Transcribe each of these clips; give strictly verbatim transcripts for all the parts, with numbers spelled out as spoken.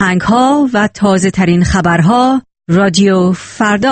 آهنگ‌ها و تازه ترین خبرها رادیو فردا.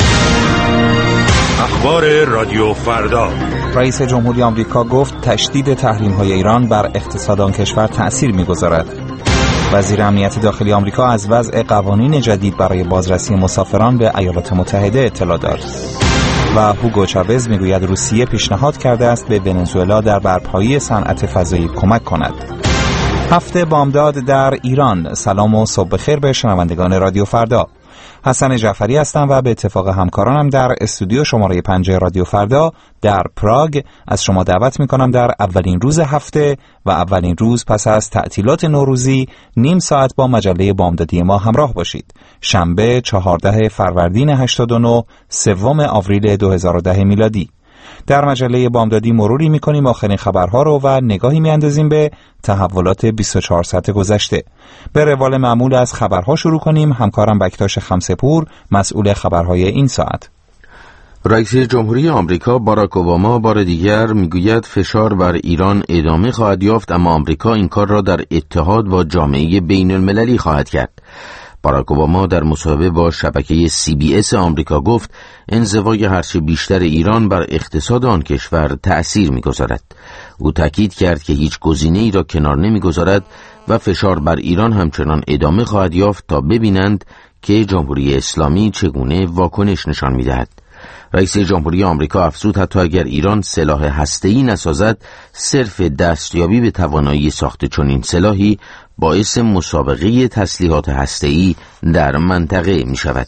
اخبار رادیو فردا. رئیس جمهوری آمریکا گفت تشدید تحریم‌های ایران بر اقتصاد آن کشور تأثیر می‌گذارد. وزیر امنیت داخلی آمریکا از وضع قوانین جدید برای بازرسی مسافران به ایالات متحده اطلاع داد. و هوگو چاوز میگوید روسیه پیشنهاد کرده است به ونزوئلا در برپایی صنعت فضایی کمک کند. هفته بامداد در ایران. سلام و صبح بخیر به شنوندگان رادیو فردا. حسن جعفری هستم و به اتفاق همکارانم در استودیو شماره پنج رادیو فردا در پراگ از شما دعوت میکنم در اولین روز هفته و اولین روز پس از تعطیلات نوروزی نیم ساعت با مجله بامدادی ما همراه باشید. شنبه چهاردهم فروردین هشتاد و نه، سوم آوریل دو هزار و ده میلادی. در مجله بامدادی مروری میکنیم آخرین خبرها رو و نگاهی میاندازیم به تحولات بیست و چهار ساعت گذشته. به روال معمول از خبرها شروع کنیم. همکارم بکتاش خمسه‌پور مسئول خبرهای این ساعت. رئیس جمهوری آمریکا باراک اوباما بار دیگر میگوید فشار بر ایران ادامه خواهد یافت، اما آمریکا این کار را در اتحاد با جامعه بین المللی خواهد کرد. باراک اوباما در مصاحبه با شبکه سی بی اس آمریکا گفت انزوای هرچه بیشتر ایران بر اقتصاد آن کشور تأثیر می‌گذارد. او تاکید کرد که هیچ گزینه‌ای را کنار نمی‌گذارد و فشار بر ایران همچنان ادامه خواهد یافت تا ببینند که جمهوری اسلامی چگونه واکنش نشان می‌دهد. رئیس جمهوری آمریکا افزود حتی اگر ایران سلاح هسته‌ای نسازد، صرف دستیابی به توانایی ساخت چنین سلاحی باعث مسابقه تسلیحات هسته‌ای در منطقه می شود.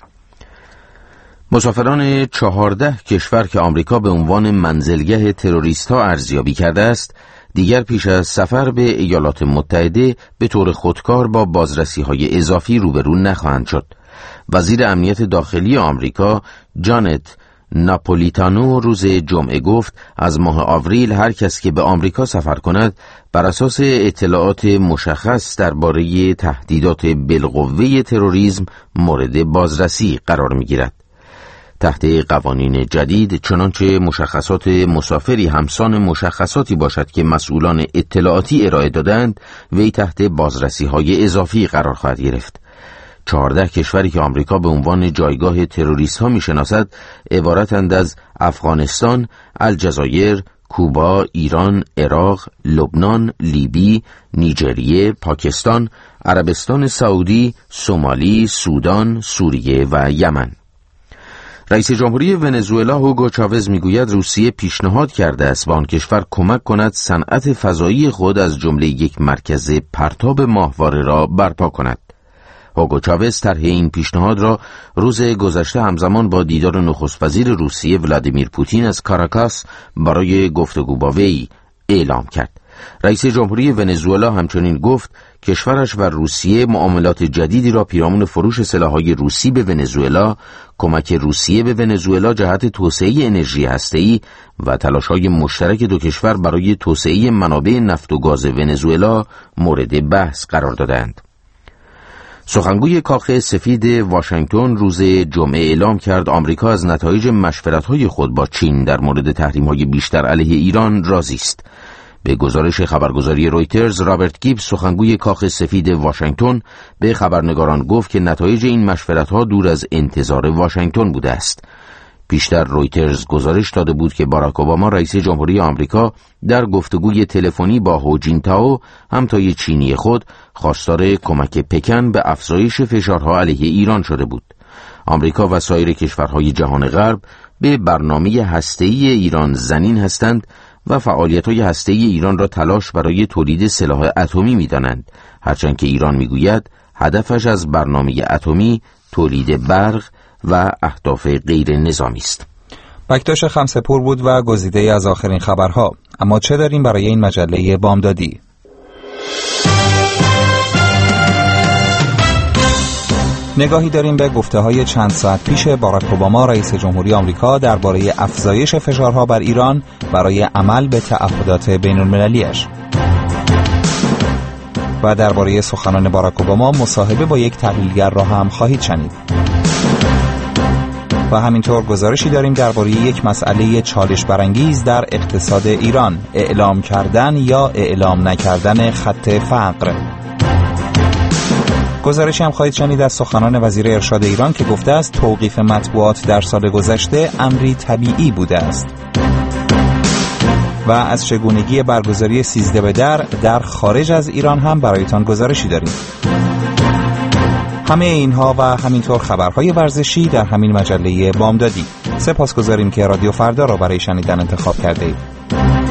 مسافران چهارده کشور که آمریکا به عنوان منزلگاه تروریست‌ها ارزیابی کرده است، دیگر پیش از سفر به ایالات متحده به طور خودکار با بازرسی‌های اضافی روبرو نخواهند شد. وزیر امنیت داخلی آمریکا جانت ناپولیتانو روز جمعه گفت از ماه آوریل هر کس که به آمریکا سفر کند بر اساس اطلاعات مشخص درباره تهدیدات بالقوه تروریسم مورد بازرسی قرار می‌گیرد. تحت قوانین جدید چنانچه مشخصات مسافری همسان مشخصاتی باشد که مسئولان اطلاعاتی ارائه دادند، وی تحت بازرسی‌های اضافی قرار خواهد گرفت. چهارده کشوری که آمریکا به عنوان جایگاه تروریست ها می شناسد عبارتند از افغانستان، الجزایر، کوبا، ایران، عراق، لبنان، لیبی، نیجریه، پاکستان، عربستان سعودی، سومالی، سودان، سوریه و یمن. رئیس جمهوری ونزوئلا هوگو چاوز میگوید روسیه پیشنهاد کرده است به آن کشور کمک کند صنعت فضایی خود از جمله یک مرکز پرتاب ماهواره را برپا کند. هوگو چاوز طرح این پیشنهاد را روز گذشته همزمان با دیدار نخست وزیر روسیه ولادیمیر پوتین از کاراکاس برای گفتگو با وی اعلام کرد. رئیس جمهوری ونزوئلا همچنین گفت کشورش و روسیه معاملات جدیدی را پیرامون فروش سلاح‌های روسی به ونزوئلا، کمک روسیه به ونزوئلا جهت توسعه انرژی هسته‌ای و تلاش‌های مشترک دو کشور برای توسعه منابع نفت و گاز ونزوئلا مورد بحث قرار دادند. سخنگوی کاخ سفید واشنگتن روز جمعه اعلام کرد آمریکا از نتایج مشورت‌های خود با چین در مورد تحریم‌های بیشتر علیه ایران راضی است. به گزارش خبرگزاری رویترز، رابرت گیبز سخنگوی کاخ سفید واشنگتن به خبرنگاران گفت که نتایج این مشورت‌ها دور از انتظار واشنگتن بوده است. پیشتر رویترز گزارش داده بود که باراک اوباما رئیس جمهوری آمریکا در گفتگوی تلفنی با هو جینتائو همتای چینی خود خواستار کمک پکن به افزایش فشارها علیه ایران شده بود. آمریکا و سایر کشورهای جهان غرب به برنامه هسته‌ای ایران زنین هستند و فعالیت‌های هسته‌ای ایران را تلاش برای تولید سلاح اتمی می‌دانند، هرچند که ایران می‌گوید هدفش از برنامه اتمی تولید برق و اهداف غیر نظامی است. بکتاش خمسه‌پور بود و گزیده از آخرین خبرها. اما چه داریم برای این مجله بامدادی؟ نگاهی داریم به گفته‌های چند ساعت پیش باراک اوباما رئیس جمهوری آمریکا درباره افزایش فشارها بر ایران برای عمل به تعهدات بین‌المللی‌اش. و درباره سخنان باراک اوباما مصاحبه با یک تحلیلگر را هم خواهید شنید. و همینطور گزارشی داریم درباره یک مسئله چالش برانگیز در اقتصاد ایران، اعلام کردن یا اعلام نکردن خط فقر. گزارشی هم خواهید شنید از سخنان وزیر ارشاد ایران که گفته است توقیف مطبوعات در سال گذشته امری طبیعی بوده است. و از چگونگی برگزاری سیزده به در در خارج از ایران هم برایتان گزارشی داریم. همه اینها و همینطور خبرهای ورزشی در همین مجله بامدادی. سپاسگزاریم که رادیو فردا را برای شنیدن انتخاب کرده اید.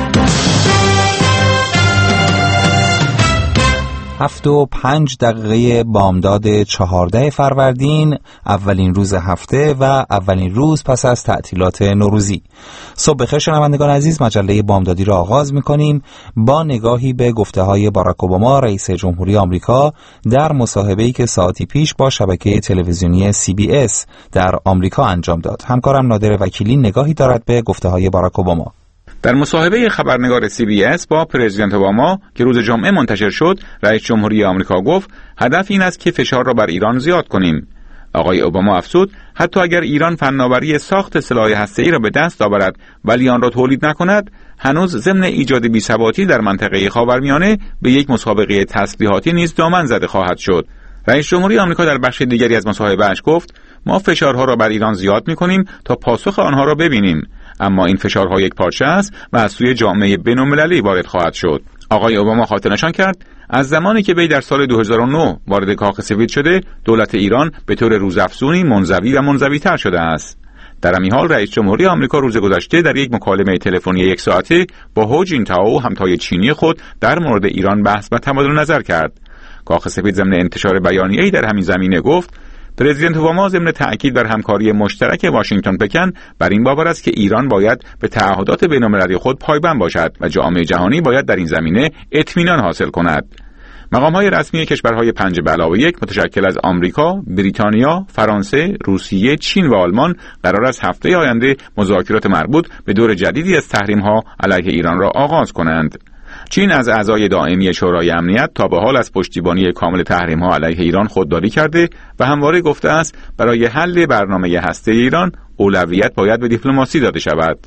هفت و پنج دقیقه بامداد چهارده فروردین، اولین روز هفته و اولین روز پس از تعطیلات نوروزی. صبح بخیر شنوندگان عزیز، مجله بامدادی را آغاز می‌کنیم با نگاهی به گفته‌های باراک اوباما رئیس جمهوری آمریکا در مصاحبه‌ای که ساعتی پیش با شبکه تلویزیونی سی بی اس در آمریکا انجام داد. همکارم نادر وکیلی نگاهی دارد به گفته‌های باراک اوباما. در مصاحبه خبرنگار سی بی اس با پرزیدنت اوباما که روز جمعه منتشر شد، رئیس جمهوری آمریکا گفت هدف این است که فشار را بر ایران زیاد کنیم. آقای اوباما افزود حتی اگر ایران فناوری ساخت سلاح هسته‌ای را به دست آورد ولی آن را تولید نکند، هنوز ضمن ایجاد بی‌ثباتی در منطقه خاورمیانه به یک مسابقه تسلیحاتی نیز دامن زده خواهد شد. رئیس جمهوری آمریکا در بخش دیگری از مصاحبه‌اش گفت ما فشارها را بر ایران زیاد می‌کنیم تا پاسخ آنها را ببینیم، اما این فشارها یک پارچه است و از سوی جامعه بین‌المللی وارد خواهد شد. آقای اوباما خاطر نشان کرد از زمانی که وی در سال دو هزار و نه وارد کاخ سفید شده، دولت ایران به طور روزافزونی منزوی و منزوی‌تر شده است. در همین حال رئیس جمهوری آمریکا روز گذشته در یک مکالمه تلفنی یک ساعته با هو جینتائو همتای چینی خود در مورد ایران بحث و تبادل نظر کرد. کاخ سفید ضمن انتشار بیانیه‌ای در همین زمینه گفت پرزیدنت اوباما ضمن تأکید بر همکاری مشترک واشنگتن پکن بر این باور است که ایران باید به تعهدات بین‌المللی خود پایبند باشد و جامعه جهانی باید در این زمینه اطمینان حاصل کند. مقام‌های رسمی کشورهای پنج به علاوه یک متشکل از آمریکا، بریتانیا، فرانسه، روسیه، چین و آلمان قرار است هفته آینده مذاکرات مربوط به دور جدیدی از تحریم‌ها علیه ایران را آغاز کنند. چین از اعضای دائمی شورای امنیت تا به حال از پشتیبانی کامل تحریم‌ها علیه ایران خودداری کرده و همواره گفته است برای حل برنامه هسته ایران اولویت باید به دیپلماسی داده شود.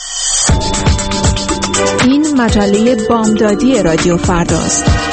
این مجله بامدادی رادیو فرداست.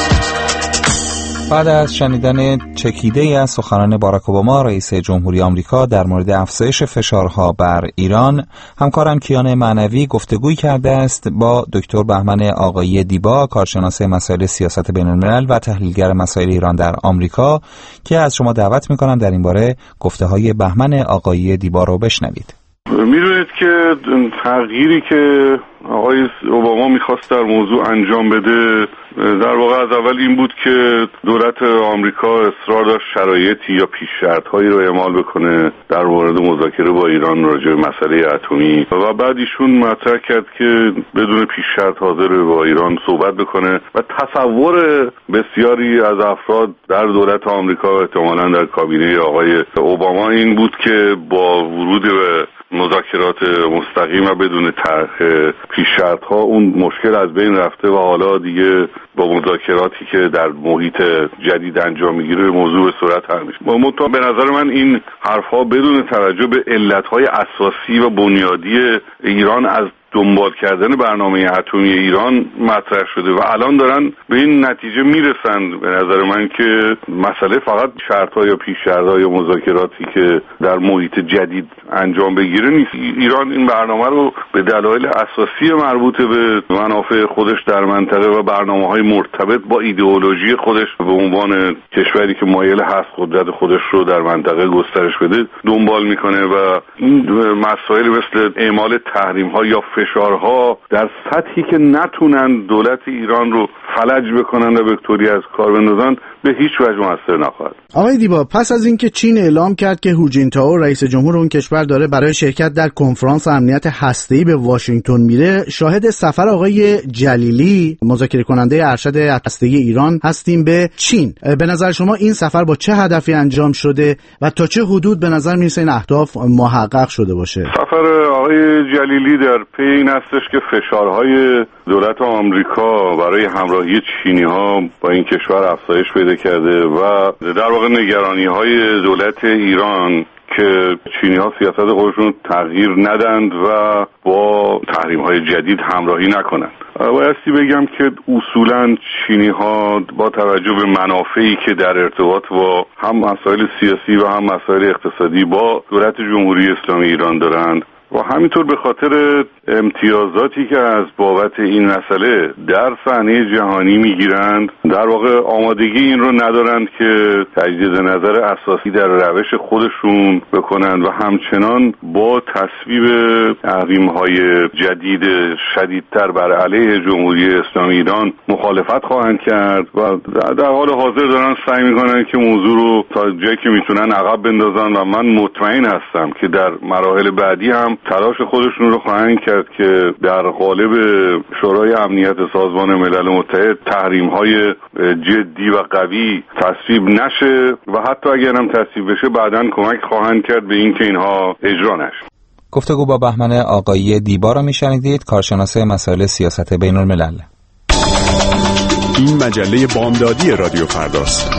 بعد از شنیدن چکیده‌ای از سخنان باراک اوباما رئیس جمهوری آمریکا در مورد افزایش فشارها بر ایران، همکارم کیان معنوی گفتگوی کرده است با دکتر بهمن آقایی دیبا، کارشناس مسائل سیاست بین‌الملل و تحلیلگر مسائل ایران در آمریکا، که از شما دعوت می‌کنم در این باره گفته‌های بهمن آقایی دیبا رو بشنوید. می‌دونید که تغییری که آقای اوباما می‌خواست در موضوع انجام بده در واقع از اول این بود که دولت آمریکا اصرار داشت شرایطی یا پیش‌شرط‌هایی رو اعمال بکنه در مورد مذاکره با ایران راجع به مسئله اتمی و بعد ایشون مطرح کرد که بدون پیش‌شرط حاضر با ایران صحبت بکنه و تصور بسیاری از افراد در دولت آمریکا احتمالاً در کابینه آقای اوباما این بود که با ورود به مذاکرات مستقیم و بدون طرح پیش‌شرط‌ها اون مشکل از بین رفته و حالا دیگه با مذاکراتی که در محیط جدید انجام میگیره موضوع به صورت حل میشه. منتها به نظر من این حرف‌ها بدون توجه به علت‌های اساسی و بنیادی ایران از دنبال کردن برنامه اتمی ایران مطرح شده و الان دارن به این نتیجه میرسند به نظر من که مسئله فقط شرط‌ها یا پیش‌شرط‌ها یا مذاکراتی که در محیط جدید انجام بگیره نیست. ایران این برنامه رو به دلایل اساسی مربوط به منافع خودش در منطقه و برنامه‌های مرتبط با ایدئولوژی خودش به عنوان کشوری که مایل هست قدرت خودش رو در منطقه گسترش بده دنبال میکنه و این مسائل مثل اعمال تحریم‌ها یا فشارها در سطحی که نتونن دولت ایران رو فلج بکنن و وکتوری از کار بندازن به هیچ وجه مؤثر نخواهد. آقای دیبا، پس از اینکه چین اعلام کرد که هو جینتائو رئیس جمهور اون کشور داره برای شرکت در کنفرانس امنیت هسته‌ای به واشنگتن میره، شاهد سفر آقای جلیلی مذاکره کننده ارشد هسته‌ای ایران هستیم به چین. به نظر شما این سفر با چه هدفی انجام شده و تا چه حدود به نظر میرسه این اهداف محقق شده باشه؟ سفر آقای جلیلی در پی این هستش که فشارهای دولت آمریکا برای همراهی چینی‌ها با این کشور افزایش پیدا کرده و در واقع نگرانی‌های دولت ایران که چینی‌ها سیاست خودشون تغییر ندند و با تحریم‌های جدید همراهی نکنند. بایستی بگم که اصولاً چینی‌ها با توجه به منافعی که در ارتباط با هم مسائل سیاسی و هم مسائل اقتصادی با دولت جمهوری اسلامی ایران دارند و همینطور به خاطر امتیازاتی که از بابت این مسئله در صحنه جهانی میگیرند، در واقع آمادگی این رو ندارند که تجدید نظر اساسی در روش خودشون بکنند و همچنان با تصویب تحریم‌های جدید شدیدتر بر علیه جمهوری اسلامی ایران مخالفت خواهند کرد و در حال حاضر دارن سعی میکنن که موضوع رو تا جایی که میتونن عقب بندازن و من مطمئن هستم که در مراحل بعدی هم تلاش خودشون رو خواهند کرد که در قالب شورای امنیت سازمان ملل متحد تحریم‌های جدی و قوی تصویب نشه و حتی اگر هم تصویب بشه بعداً کمک خواهند کرد به اینکه اینها اجرا نشه. گفتگو با بهمن آقایی دیبا را میشنیدید، کارشناس مسائل سیاست بین الملل. این مجله بامدادی رادیو فرداست.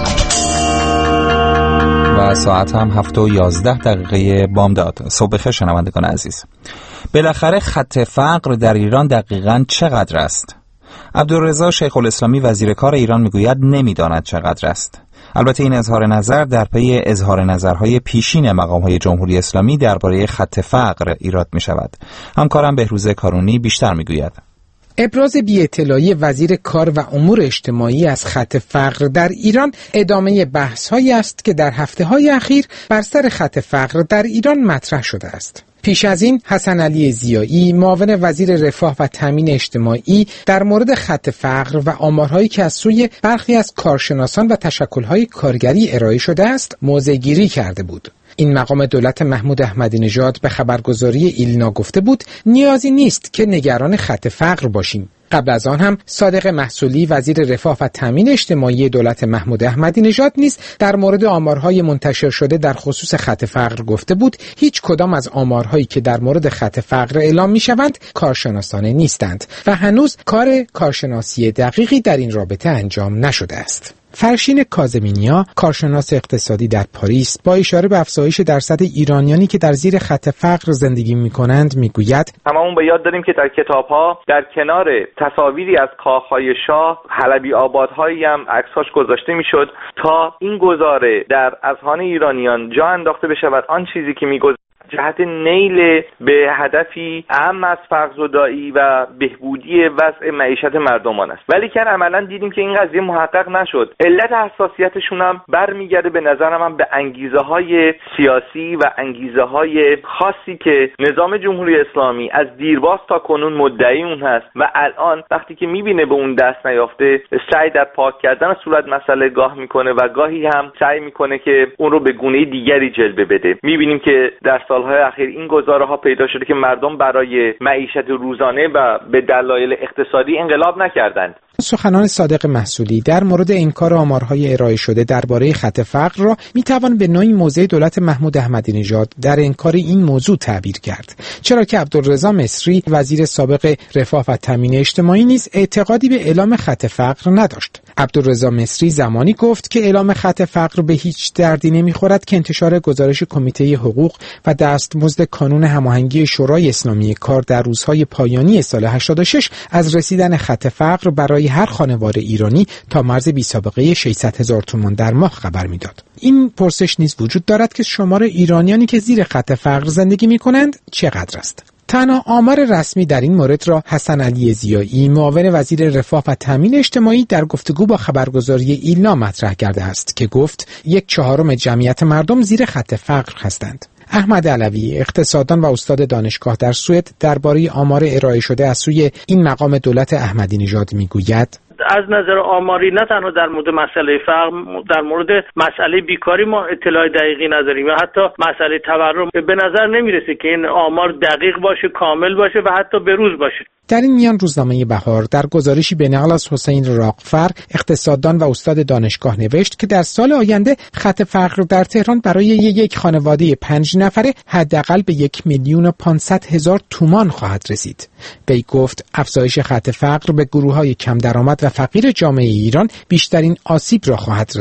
و ساعت هم هفت و یازده دقیقه بامداد. صبح بخیر شنوندگان عزیز. بالاخره خط فقر در ایران دقیقاً چقدر است؟ عبدالرضا شیخ الاسلامی وزیر کار ایران میگوید نمیداند چقدر است. البته این اظهار نظر در پی اظهار نظرهای پیشین مقام‌های جمهوری اسلامی درباره خط فقر ایراد می شود. همکارم بهروز کارونی بیشتر میگوید. ابراز بی‌اطلاعی وزیر کار و امور اجتماعی از خط فقر در ایران ادامه بحث‌هایی است که در هفته‌های اخیر بر سر خط فقر در ایران مطرح شده است. پیش از این حسن علی ضیایی معاون وزیر رفاه و تامین اجتماعی در مورد خط فقر و آمارهایی که از سوی برخی از کارشناسان و تشکل‌های کارگری ارائه شده است موضع‌گیری کرده بود. این مقام دولت محمود احمدی نژاد به خبرگزاری ایلنا گفته بود نیازی نیست که نگران خط فقر باشیم. قبل از آن هم صادق محصولی وزیر رفاه و تامین اجتماعی دولت محمود احمدی نژاد نیز در مورد آمارهای منتشر شده در خصوص خط فقر گفته بود هیچ کدام از آمارهایی که در مورد خط فقر اعلام می‌شوند کارشناسانه نیستند و هنوز کار کارشناسی دقیقی در این رابطه انجام نشده است. فرشین کاظمینیا کارشناس اقتصادی در پاریس با اشاره به افزایش درصد ایرانیانی که در زیر خط فقر زندگی می‌کنند میگوید هممون به یاد داریم که در کتاب‌ها در کنار تصاویری از کاخ‌های شاه حلبی آبادهایی هم عکس‌هاش گذاشته می‌شد تا این گزاره در اذهان ایرانیان جا انداخته بشود آن چیزی که می‌گذرد جهت نیل به هدفی اهم از فقرزدایی و بهبودی وضع معیشت مردمان است، ولی که عملا دیدیم که این قضیه محقق نشد. علت حساسیتشون هم برمیگرده به نظر من به انگیزه های سیاسی و انگیزه های خاصی که نظام جمهوری اسلامی از دیرباز تا کنون مدعی اون هست و الان وقتی که میبینه به اون دست نیافته سعی در پاک کردن صورت مسئله گاه میکنه و گاهی هم سعی میکنه که اون رو به گونه دیگری جلوه بده. میبینیم که در سالهای اخیر این گزاره ها پیدا شده که مردم برای معیشت روزانه و به دلایل اقتصادی انقلاب نکردند. سخنان صادق محصولی در مورد انکار آمارهای ارائه شده درباره خط فقر را میتوان به نوعی موضع دولت محمود احمدی نژاد در انکار این موضوع تعبیر کرد، چرا که عبدالرضا مصری وزیر سابق رفاه و تامین اجتماعی نیز اعتقادی به اعلام خط فقر نداشت. عبدالرضا مصری زمانی گفت که اعلام خط فقر به هیچ دردی نمیخورد که انتشار گزارش کمیته حقوق و دستمزد کانون هماهنگی شورای اسلامی کار در روزهای پایانی سال هشتاد و شش از رسیدن خط فقر برای هر خانوار ایرانی تا مرز بی سابقه ششصد هزار تومان در ماه خبر میداد. این پرسش نیز وجود دارد که شمار ایرانیانی که زیر خط فقر زندگی میکنند چقدر است؟ تنها آمار رسمی در این مورد را حسن علی ضیایی معاون وزیر رفاه و تامین اجتماعی در گفتگو با خبرگزاری ایلنا مطرح کرده است که گفت یک چهارم جمعیت مردم زیر خط فقر هستند. احمد علوی اقتصاددان و استاد دانشگاه در سوئد درباره آمار ارائه شده از سوی این مقام دولت احمدی نژاد میگوید از نظر آماری نه تنها در مورد مسئله فقر، در مورد مسئله بیکاری ما اطلاع دقیقی نداریم و حتی مسئله تورم به نظر نمیرسه که این آمار دقیق باشه، کامل باشه و حتی بروز باشه. در این میان روزنامه بهار در گزارشی به نقل از حسین راقفر اقتصاددان و استاد دانشگاه نوشت که در سال آینده خط فقر در تهران برای یک خانواده پنج نفره حداقل به یک میلیون و پانصد هزار تومان خواهد رسید. وی گفت افزایش خط فقر به گروه‌های کم درآمد و فقیر جامعه ایران بیشترین آسیب را خواهد رساند.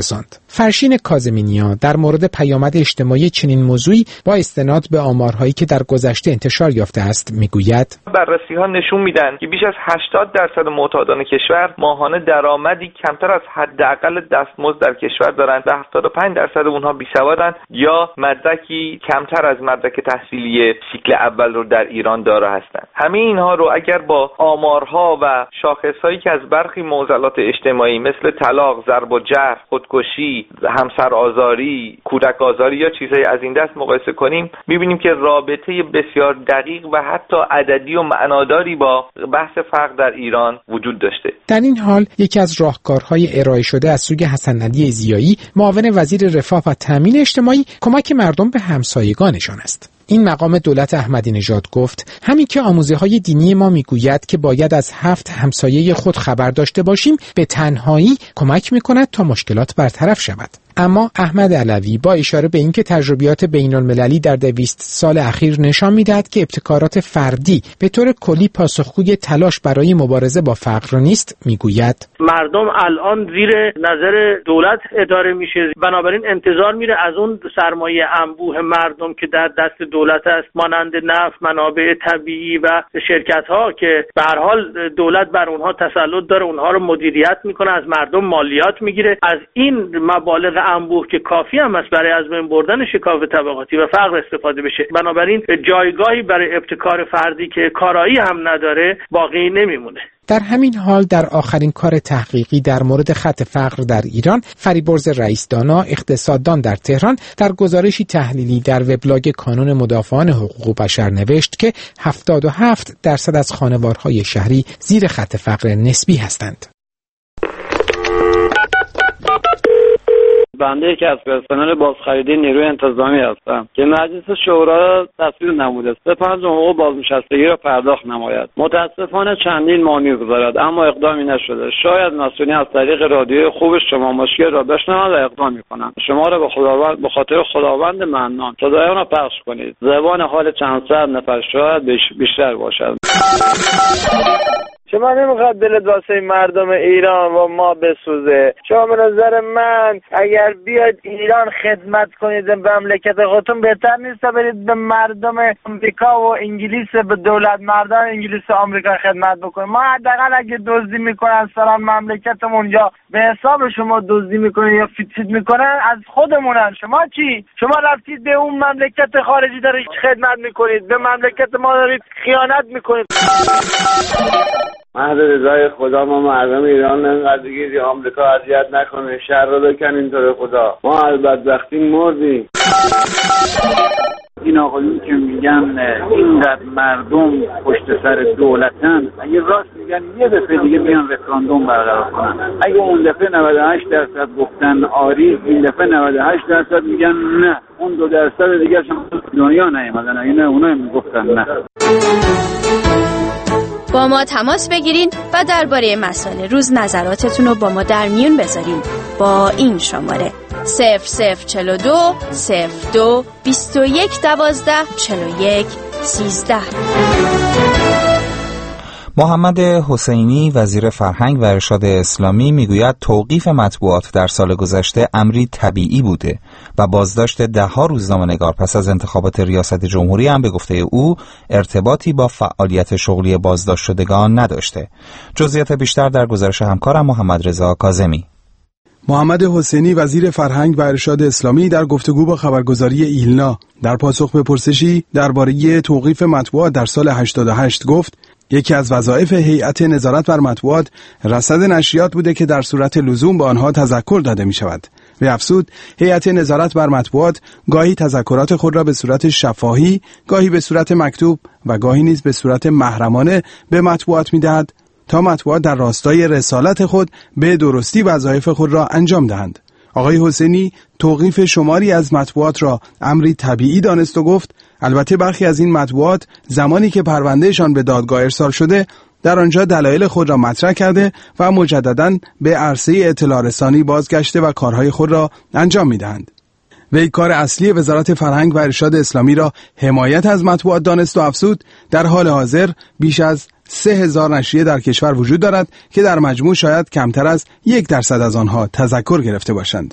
فرشین کاظمینیا در مورد پیامد اجتماعی چنین موضوعی با استناد به آمارهایی که در گذشته انتشار یافته است میگوید: بررسی‌ها نشون میدن که بیش از هشتاد درصد معتادان کشور ماهانه درآمدی کمتر از حداقل دستمزد در کشور دارند و هفتاد و پنج درصد اونها بیسوادند یا مدرکی کمتر از مدرک تحصیلی سیکل اول رو در ایران دارا هستند. همه اینها رو اگر با آمارها و شاخصهایی که از برخی معضلات اجتماعی مثل طلاق، ضرب و جرح، خودکشی، همسر آزاری، کودک آزاری یا چیزهای از این دست مقایسه کنیم، می‌بینیم که رابطه بسیار دقیق و حتی عددی و معناداری با بحث فقر در ایران وجود داشته. در این حال یکی از راهکارهای ارائه شده از سوی حسن علی ضیایی، معاون وزیر رفاه و تامین اجتماعی، کمک مردم به همسایگانشان است. این مقام دولت احمدی نژاد گفت همین که آموزه‌های دینی ما میگوید که باید از هفت همسایه خود خبر داشته باشیم، به تنهایی کمک میکند تا مشکلات برطرف شود. اما احمد علوی با اشاره به اینکه تجربیات بین‌المللی در دویست سال اخیر نشان می‌دهد که ابتکارات فردی به طور کلی پاسخگوی تلاش برای مبارزه با فقر نیست، میگوید مردم الان زیر نظر دولت اداره میشه، بنابراین انتظار میره از اون سرمایه انبوه مردم که در دست دولت است، مانند نفت، منابع طبیعی و شرکت‌ها که به هر حال دولت بر اونها تسلط داره، اونها رو مدیریت میکنه، از مردم مالیات میگیره، از این مبالغ انبوه که کافی هم است برای از بین بردن شکاف طبقاتی و فقر استفاده بشه. بنابراین جایگاهی برای ابتکار فردی که کارایی هم نداره باقی نمیمونه. در همین حال در آخرین کار تحقیقی در مورد خط فقر در ایران، فریبرز رئیسدانا اقتصاددان در تهران در گزارشی تحلیلی در وبلاگ کانون مدافعان حقوق بشر نوشت که هفتاد و هفت درصد از خانوارهای شهری زیر خط فقر نسبی هستند. بنده یکی از پرسنل بازخریدی نیروی انتظامی هستم که مجلس شورا تصویب نموده سپاه حقوق بازنشستگی را پرداخت نماید. متاسفانه چندین مانع گذارد اما اقدامی نشده. شاید مسئولین از طریق رادیوی خوب شما مشکل را بشنوند و اقدام می‌کنند. شما را به خداوند به خاطر خداوند منان صدایان را پخش کنید. زبان حال چند صد نفر شاید بیشتر باشد. شما نمیخواد دلت واسه مردم ایران و ما بسوزه. شما به نظر من اگر بیاید ایران خدمت کنید به مملکت خودتون، بهتر نیست برید به مردم آمریکا و انگلیس، به دولت مردان انگلیس و آمریکا خدمت بکنید؟ ما حداقل اگه دزدی میکنن سلام مملکتمون یا به حساب شما دزدی میکنن یا فیکسید میکنن از خودمونن. شما چی؟ شما رفتید به اون مملکت خارجی دارید خدمت میکنید، به مملکت ما دارید خیانت میکنید. محض رضای خدا ما مردم ایران انقدر دیگه آمریکا اذیت نکنه، شر رو بکن اینطور خدا. ما از بدبختی مردیم. این آقایون که میگن اینقدر مردم پشت سر دولتن، اگه راست میگن یه دفعه دیگه بیان رفراندوم برقرار کنن. اگه اون دفعه نود و هشت درصد گفتن آری، این دفعه نود و هشت درصد میگن نه. اون دو درصد دیگه هم دنیا نیومدن، اینا اونا میگفتن نه. با ما تماس بگیرین و درباره مسائل روز نظراتتون رو با ما در میون بذارین با این شماره صفر صفر چهل و دو صفر دو بیست و یک دوازده چهل و یک سیزده. محمد حسینی وزیر فرهنگ و ارشاد اسلامی میگوید توقیف مطبوعات در سال گذشته امری طبیعی بوده و بازداشت ده‌ها روزنامه‌نگار پس از انتخابات ریاست جمهوری هم به گفته او ارتباطی با فعالیت شغلی بازداشت شدگان نداشته. جزئیات بیشتر در گزارش همکارم محمد رضا کاظمی. محمد حسینی وزیر فرهنگ و ارشاد اسلامی در گفتگو با خبرگزاری ایلنا در پاسخ به پرسشی درباره توقیف مطبوعات در سال هشتاد و هشت گفت یکی از وظایف هیئت نظارت بر مطبوعات رصد نشریات بوده که در صورت لزوم به آنها تذکر داده می شود. و افزود هیئت نظارت بر مطبوعات گاهی تذکرات خود را به صورت شفاهی، گاهی به صورت مکتوب و گاهی نیز به صورت محرمانه به مطبوعات می دهد تا مطبوعات در راستای رسالت خود به درستی وظایف خود را انجام دهند. آقای حسینی توقیف شماری از مطبوعات را امری طبیعی دانست و گفت البته برخی از این مطبوعات زمانی که پروندهشان به دادگاه ارسال شده در آنجا دلایل خود را مطرح کرده و مجدداً به عرصه اطلاع رسانی بازگشته و کارهای خود را انجام می‌دهند. وی کار اصلی وزارت فرهنگ و ارشاد اسلامی را حمایت از مطبوعات دانست و افزود در حال حاضر بیش از سه هزار نشریه در کشور وجود دارد که در مجموع شاید کمتر از یک درصد از آنها تذکر گرفته باشند.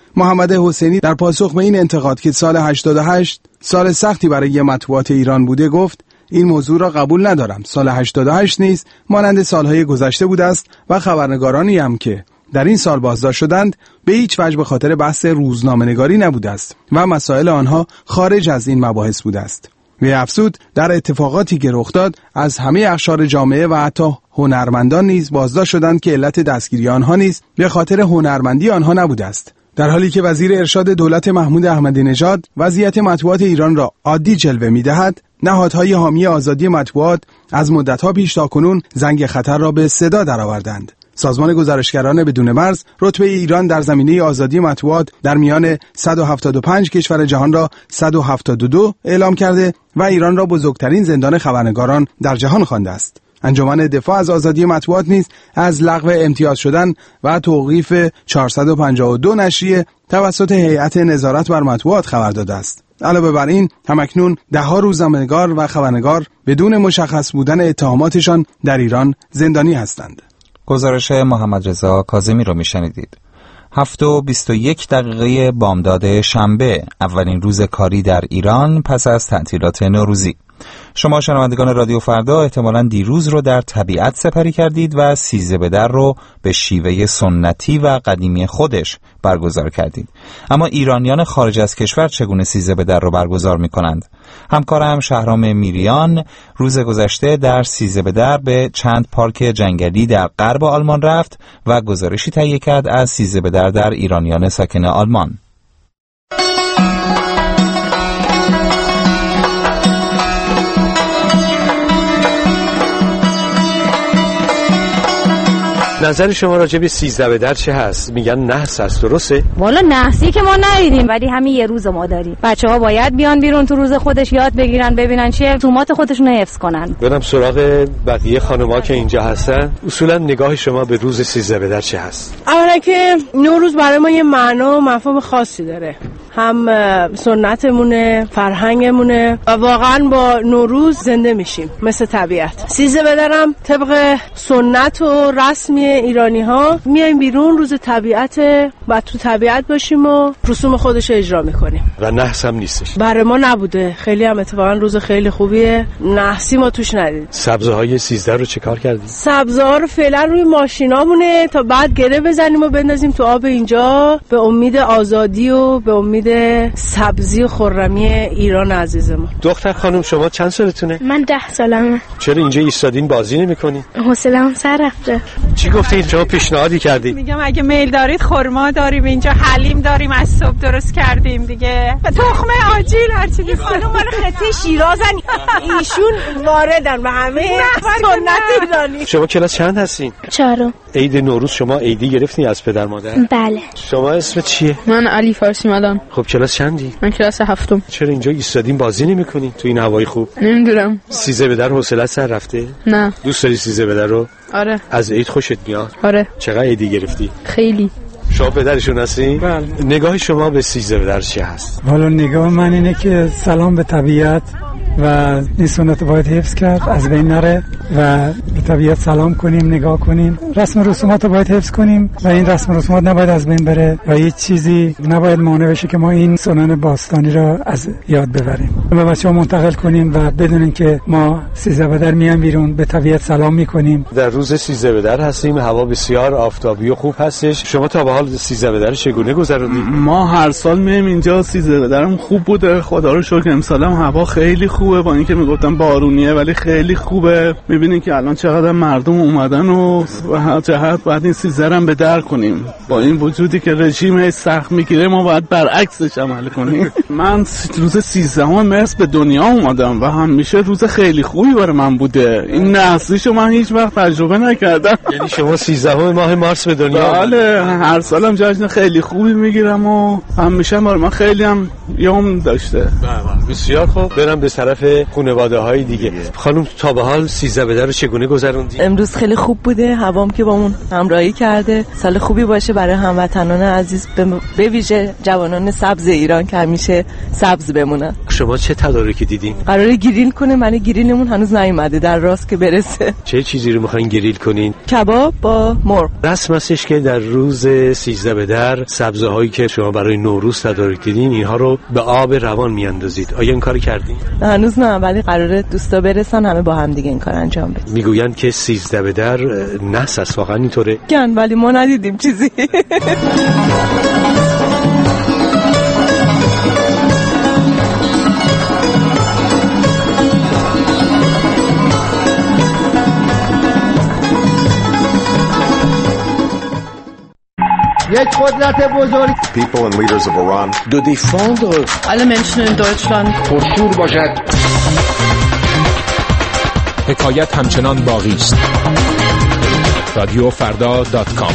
محمد حسینی در پاسخ به این انتقاد که سال هشتاد و هشت سال سختی برای مطبوعات ایران بوده گفت این موضوع را قبول ندارم. سال هشتاد و هشت نیز مانند سالهای گذشته بوده است و خبرنگارانی هم که در این سال بازداشت شدند به هیچ وجه به خاطر بحث روزنامه‌نگاری نبوده است و مسائل آنها خارج از این مباحث بوده است. وی افزود در اتفاقاتی که رخ داد از همه اقشار جامعه و حتی هنرمندان نیز بازداشت شدند که علت دستگیری آنها نیز به خاطر هنرمندی آنها نبوده است. در حالی که وزیر ارشاد دولت محمود احمدی نژاد وضعیت مطبوعات ایران را عادی جلوه می‌دهد، نهادهای حامی آزادی مطبوعات از مدت‌ها پیش تاکنون زنگ خطر را به صدا درآوردند. سازمان گزارشگران بدون مرز رتبه ایران در زمینه آزادی مطبوعات در میان صد و هفتاد و پنج کشور جهان را صد و هفتاد و دو اعلام کرده و ایران را بزرگترین زندان خبرنگاران در جهان خوانده است. انجمن دفاع از آزادی مطبوعات نیز از لغو امتیاز شدن و توقیف چهارصد و پنجاه و دو نشریه توسط هیئت نظارت بر مطبوعات خبر داده است. علاوه بر این، همکنون ده‌ها روزنامه‌نگار و خبرنگار بدون مشخص بودن اتهاماتشان در ایران زندانی هستند. گزارش محمد رضا کاظمی رو میشنیدید. هفت و بیست و یک دقیقه بامداد شنبه، اولین روز کاری در ایران پس از تعطیلات نوروزی. شما شنوندگان رادیو فردا احتمالاً دیروز رو در طبیعت سپری کردید و سیزده به در رو به شیوه سنتی و قدیمی خودش برگزار کردید. اما ایرانیان خارج از کشور چگونه سیزده به در رو برگزار می کنند؟ همکارم شهرام میریان روز گذشته در سیزده به در به چند پارک جنگلی در غرب آلمان رفت و گزارشی تهیه کرد از سیزده به در در ایرانیان ساکن آلمان. نظر شما راجع به سیزده به در چه هست؟ میگن نحس هست، درسته؟ والا نحسی که ما ندیدیم، ولی همین یه روز ما داریم. بچه‌ها باید بیان بیرون تو روز خودش یاد بگیرن، ببینن چیه، تومات خودشون رو حفظ کنن. برم سراغ بقیه خانم‌ها که اینجا هستن. اصولا نگاه شما به روز سیزده به در چه هست؟ اولا که نوروز برای ما یه معنا و مفهوم خاصی داره. هم سنتمونه، فرهنگمونه و واقعا با نوروز زنده میشیم مثل طبیعت. سیزده به درم طبق سنت و رسمی ایرانی ها میایم بیرون، روز طبیعت و تو طبیعت باشیم و رسوم خودش اجرا میکنیم. و نحس هم نیستش؟ برای ما نبوده، خیلی هم اتفاقا روز خیلی خوبیه، نحسی ما توش ندیدیم. سبزه های سیزده رو چه کار کردیم؟ سبزه ها رو فعلا روی ماشینامونه تا بعد گره بزنیم و بندازیم تو آب اینجا به امید آزادی و به امید سبزی و خرمی ایران عزیزمون. دختر خانم شما چند سالتونه؟ من ده سالمه. چرا اینجا ایستادین بازی نمی‌کنین؟ حوصله‌ام سر رفته. چی گفتید؟ شما پیشنهادی کردید؟ میگم اگه میل دارید خرما داریم اینجا، حلیم داریم از صبح درست کردیم دیگه، تخم آجیل هر چی دوست دارید. خانم مال خطه شیرازن، ایشون واردن به همه سنت ایرانی. شما کلاس چند هستین؟ چهارم. عید نوروز شما عیدی گرفتین از پدر مادر؟ بله. شما اسم چیه؟ من علی فارسی مدان. خب کلاس چندی؟ من کلاس هفتم. چرا اینجا ایستادین بازی نمی‌کنین تو این هوای خوب؟ نمیدونم. سیزده به در حوصله سر رفته؟ نه. دوست داری سیزده به در رو؟ آره. از عید خوشت میاد؟ آره. چقدر عیدی گرفتی؟ خیلی. شما پدرشون هستی؟ بله. نگاه شما به سیزده به در چی هست؟ والا نگاه من اینه که سلام به طبیعت و این سنت باید حفظ کرد، از بین نره و به طبیعت سلام کنیم، نگاه کنیم. رسم و رسومات رو باید حفظ کنیم و این رسم و رسومات نباید از بین بره و هیچ چیزی نباید مانع بشه که ما این سنن باستانی را از یاد ببریم. به بچه‌ها منتقل کنیم و بدونیم که ما سیزده به در میایم بیرون، به طبیعت سلام میکنیم. در روز سیزده به در هستیم، هوا بسیار آفتابی و خوب هستش. شما تا به حال سیزده به در چگونه گذروندید؟ ما هر سال میایم اینجا، سیزده به درم خوب بوده، خدا رو شکر. امسال هم هوا خیلی خوبه، با اینکه میگفتن بارونیه ولی خیلی خوبه. میبینین که الان چقدر مردم اومدن و هر جهت باید این سیزده هم به در کنیم. با این وجودی که رژیم سخت میگیره ما باید برعکسش عمل کنیم. من روز سیزدهم مارس به دنیا اومدم و همیشه روز خیلی خوبی برای من بوده. این نحسیشو من هیچ وقت تجربه نکردم. یعنی شما سیزدهم ماه مارس به دنیا؟ بله، هر سالم جشن خیلی خوبی میگیرم و همیشه برای من خیلی هم یوم داشته. بله بسیار خوب. برم به طرف خانواده های دیگه. خانم تا به حال سیزده به در رو چگونه گذروندید؟ امروز خیلی خوب بوده، هوا بابام که بامون همراهی کرده. سال خوبی باشه برای هموطنان عزیز، به ویژه جوانان سبز ایران که همیشه سبز بمونن. شما چه تدارکی دیدین؟ قراره گریل کنه، من گریلمون هنوز نیومده، در راست که برسه. چه چیزی رو میخواین گریل کنین؟ کباب با مرغ. رسم هستش که در روز سیزده به در سبزه هایی که شما برای نوروز تدارک دیدین اینها رو به آب روان میاندازید. آیا این کارو کردین؟ هنوز نه، ولی قراره دوستا برسن همه با هم دیگه این کار انجام بدیم. میگویند که سیزده به در نحس است، واقعا اینطوره؟ گن، ولی ما ندیدیم چیزی. یک قدرت بزرگ. People and leaders of Iran de défendre alle Menschen in Deutschland پرشور باشد. حکایت همچنان باقی است. رادیو فردا دات کام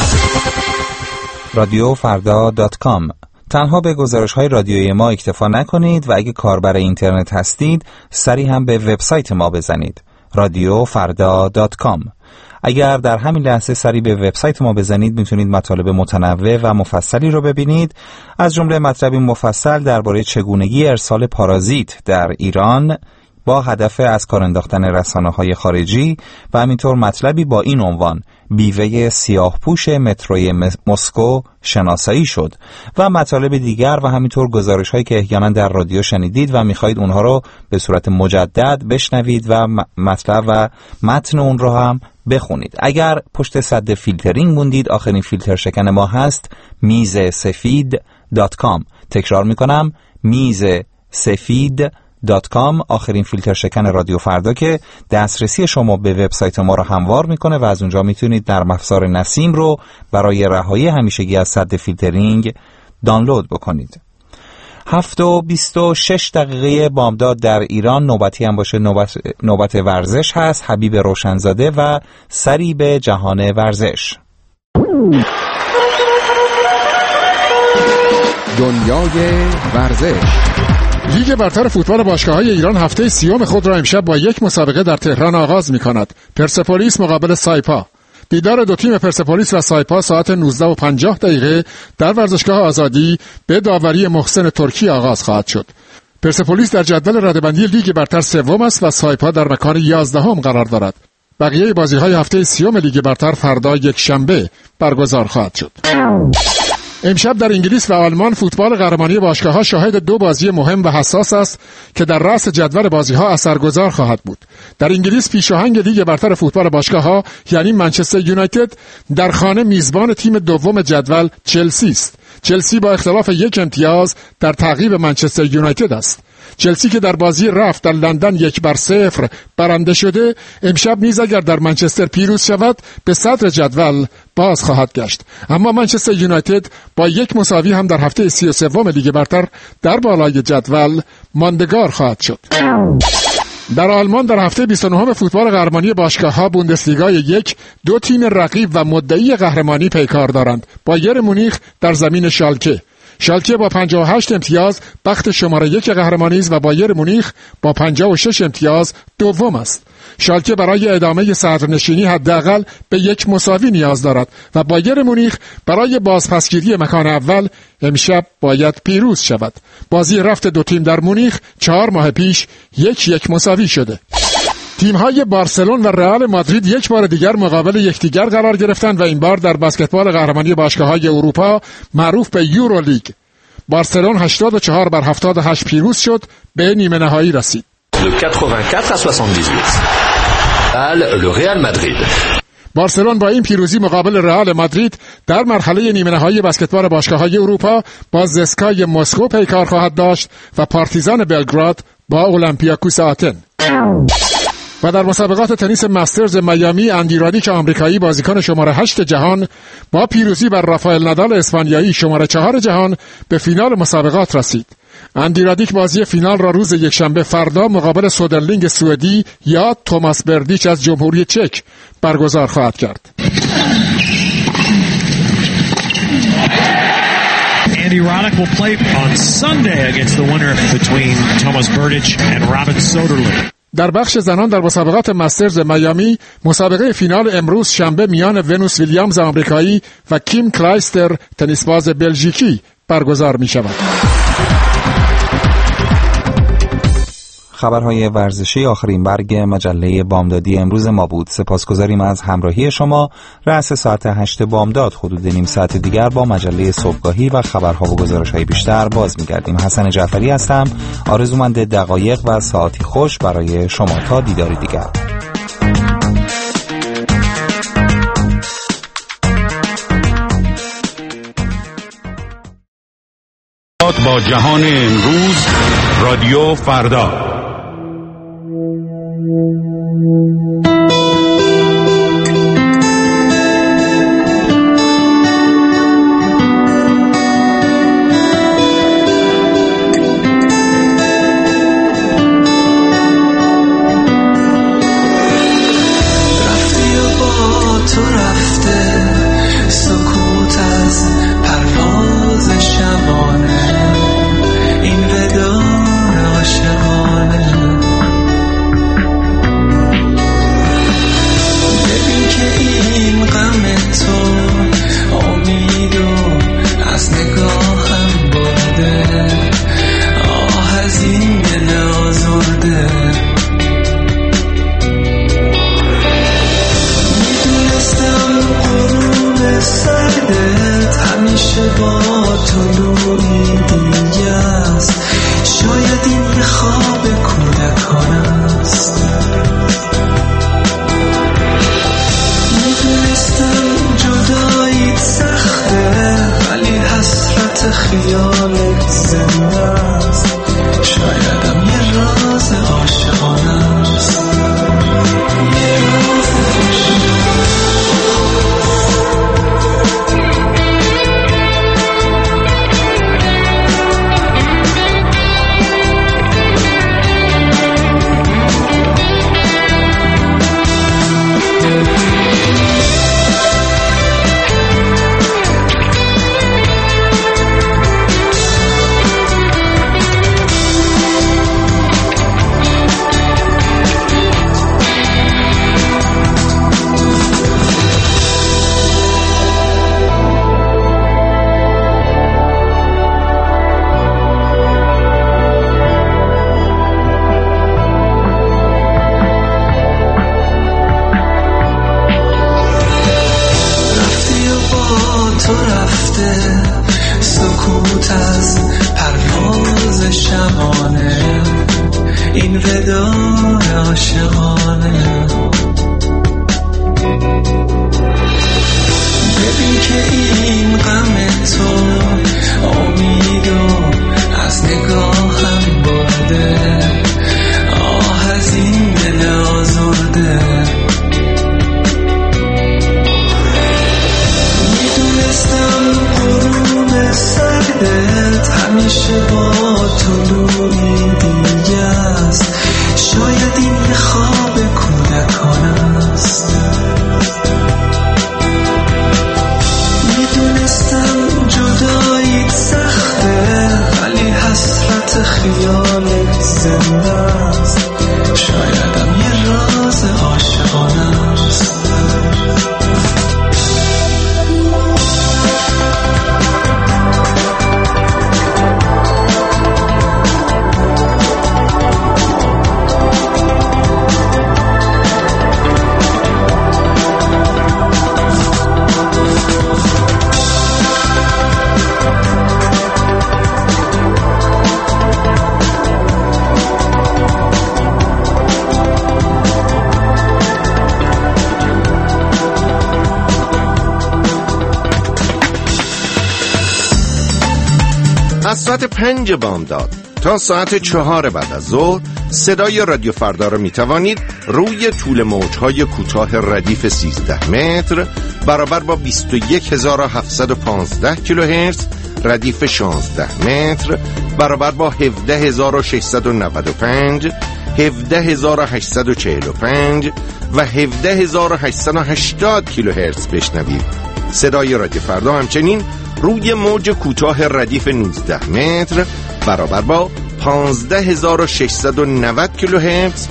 رادیو فردا دات کام. تنها به گزارش‌های رادیویی ما اکتفا نکنید و اگه کاربر اینترنت هستید سری هم به وبسایت ما بزنید رادیو فردا دات کام. اگر در همین لحظه سری به وبسایت ما بزنید میتونید مطالب متنوع و مفصلی رو ببینید، از جمله مطلبی مفصل درباره چگونگی ارسال پارازیت در ایران با هدف از کار انداختن رسانه‌های خارجی و همینطور مطلبی با این عنوان بیوه سیاه‌پوش متروی مسکو شناسایی شد و مطالب دیگر و همینطور گزارش‌هایی که احیانا در رادیو شنیدید و می‌خواید اونها رو به صورت مجدد بشنوید و مطلب و متن اون رو هم بخونید. اگر پشت سد فیلترینگ موندید، آخرین فیلتر شکن ما هست میز سفید دات کام. تکرار میکنم میز سفید دات کام، آخرین فیلتر شکن رادیو فردا که دسترسی شما به وبسایت ما رو هموار میکنه و از اونجا میتونید در افزار نسیم رو برای رهایی همیشگی از سد فیلترینگ دانلود بکنید. هفت و بیست و شش دقیقه بامداد در ایران، نوبتی هم باشه نوبت, نوبت ورزش هست. حبیب روشنزاده و سری به جهان ورزش. دنیای ورزش. لیگ برتر فوتبال باشگاه‌های ایران هفته سیوم خود را امشب با یک مسابقه در تهران آغاز می‌کند. پرسپولیس مقابل سایپا. دیدار دو تیم پرسپولیس و سایپا ساعت نوزده و پنجاه دقیقه در ورزشگاه آزادی به داوری محسن ترکی آغاز خواهد شد. پرسپولیس در جدول رده‌بندی لیگ برتر سوم است و سایپا در مکان یازدهم قرار دارد. بقیه بازی‌های هفته سیوم لیگ برتر فردا یک شنبه برگزار خواهد شد. امشب در انگلیس و آلمان فوتبال قهرمانی باشگاه‌ها شاهد دو بازی مهم و حساس است که در رأس جدول بازی‌ها اثرگذار خواهد بود. در انگلیس پیشاهنگ لیگ برتر فوتبال باشگاه‌ها یعنی منچستر یونایتد در خانه میزبان تیم دوم جدول چلسی است. چلسی با اختلاف یک امتیاز در تعقیب منچستر یونایتد است. چلسی که در بازی رفت در لندن یک بر صفر برنده شده، امشب نیز اگر در منچستر پیروز شود به صدر جدول باز خواهد گشت. اما منچستر یونایتد با یک مساوی هم در هفته سی و سوم لیگ برتر در بالای جدول ماندگار خواهد شد. در آلمان در هفته بیست و نهم فوتبال قهرمانی باشگاه‌ها بوندسلیگای یک، دو تیم رقیب و مدعی قهرمانی پیکار دارند. بایر مونیخ در زمین شالکه. شالکه با پنجاه و هشت امتیاز بخت شماره یک قهرمانی است و بایر مونیخ با پنجاه و شش امتیاز دوم است. شالکه برای ادامه صدرنشینی حداقل به یک مساوی نیاز دارد و بایر مونیخ برای بازپسگیری مکان اول امشب باید پیروز شود. بازی رفت دو تیم در مونیخ چهار ماه پیش یک یک مساوی شده. تیم‌های بارسلون و رئال مادرید یک بار دیگر مقابل یکدیگر قرار گرفتند و این بار در بسکتبال قهرمانی باشگاه‌های اروپا معروف به یورو لیگ. بارسلون هشتاد و چهار بر هفتاد و هشت پیروز شد، به نیمه نهایی رسید. quatre-vingt-quatre à soixante-dix-huit. Le Real Madrid. بارسلون با این پیروزی مقابل رئال مادرید در مرحله نیمه نهایی بسکتبال باشگاه‌های اروپا با زسکای مسکو پیکار خواهد داشت و پارتیزان بلگراد با اولمپیاکوس آتن. و در مسابقات تنیس مسترز میامی، اندی رادیک آمریکایی بازیکن شماره هشت جهان با پیروزی بر رافائل نادال اسپانیایی شماره چهار جهان به فینال مسابقات رسید. اندی رادیک بازی فینال را روز یکشنبه فردا مقابل سودرلینگ سوئدی یا توماس بردیچ از جمهوری چک برگزار خواهد کرد. Andy Roddick will play on Sunday against the winner between Thomas Berdych and Robin Soderling. در بخش زنان در مسابقات مسترز میامی مسابقه فینال امروز شنبه میان ونوس ویلیامز آمریکایی و کیم کلایستر تنیسباز بلژیکی برگزار می شود. خبرهای ورزشی آخرین برگ مجله بامدادی امروز ما بود. سپاسگزاریم از همراهی شما. رأس ساعت هشت بامداد حدود نیم ساعت دیگر با مجله صبحگاهی و خبرها و گزارش‌های بیشتر باز می‌گردیم. حسن جعفری هستم. آرزومند دقایق و ساعتی خوش برای شما. تا دیداری دیگر. با جهان امروز رادیو فردا. از ساعت پنج بامداد تا ساعت چهار بعد از ظهر صدای رادیو فردا را می توانید روی طول موجهای کوتاه ردیف سیزده متر برابر با بیست و یک هزار و هفتصد و پانزده کیلوهرتز، ردیف شانزده متر برابر با هفده هزار و ششصد و نود و پنج، هفده هزار و هشتصد و چهل و پنج و هفده هزار و هشتصد و هشتاد کیلوهرتز بشنوید. صدای رادیو فردا همچنین روی موج کوتاه ردیف نوزده متر برابر با پانزده هزار و ششصد و نود کیلوهرتز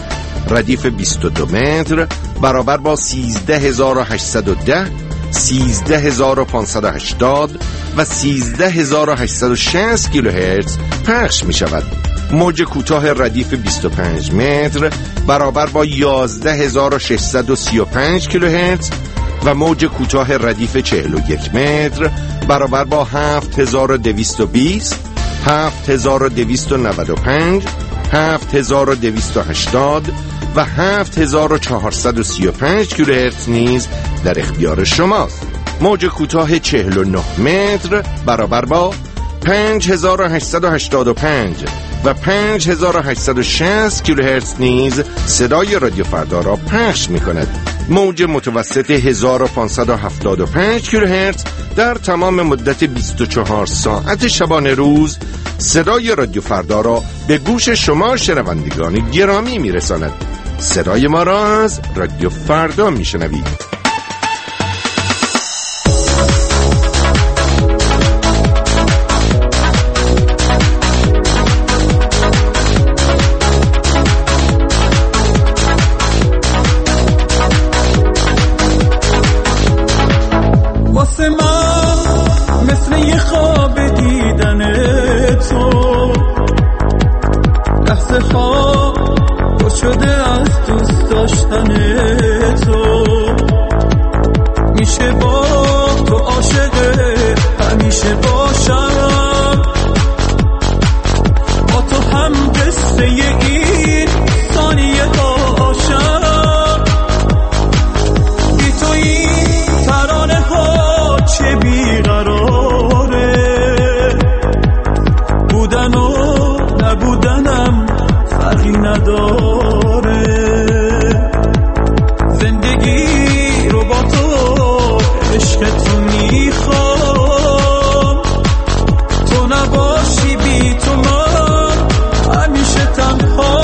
ردیف بیست و دو متر برابر با سیزده هزار و هشتصد و ده، سیزده هزار و پانصد و هشتاد و سیزده هزار و هشتصد و شصت کیلوهرتز پخش می شود. موج کوتاه ردیف بیست و پنج متر برابر با یازده هزار و ششصد و سی و پنج کیلوهرتز و موج کوتاه ردیف چهل و یک متر برابر با هفت هزار و دویست و بیست، هفت هزار و دویست و نود و پنج، هفت هزار و دویست و هشتاد و هفت هزار و چهارصد و سی و پنج کیلوهرتز نیز در اختیار شماست. موج کوتاه چهل و نه متر برابر با پنج هزار و هشتصد و هشتاد و پنج و پنج هزار و هشتصد و شصت کیلوهرتز نیز صدای رادیو فردا را پخش می کند. موج متوسط هزار و پانصد و هفتاد و پنج کیلوهرتز در تمام مدت بیست و چهار ساعت شبانه روز صدای رادیو فردا را به گوش شما شنوندگان گرامی می رساند. صدای ما را از رادیو فردا می شنوید. واسه من مثل یه خواب دیدن تو، لحظه ها پر شده از دوست داشتن تو، میشه با تو عاشق همیشه باشم، با تو هم قصه این ثانیه هاشم، بی تو این ترانه ها چه بیقراره، بودن و نبودنم فرقی نداره، زندگی رو با تو عشق تو میخوام، تو نباشی بی تو من همیشه تنها،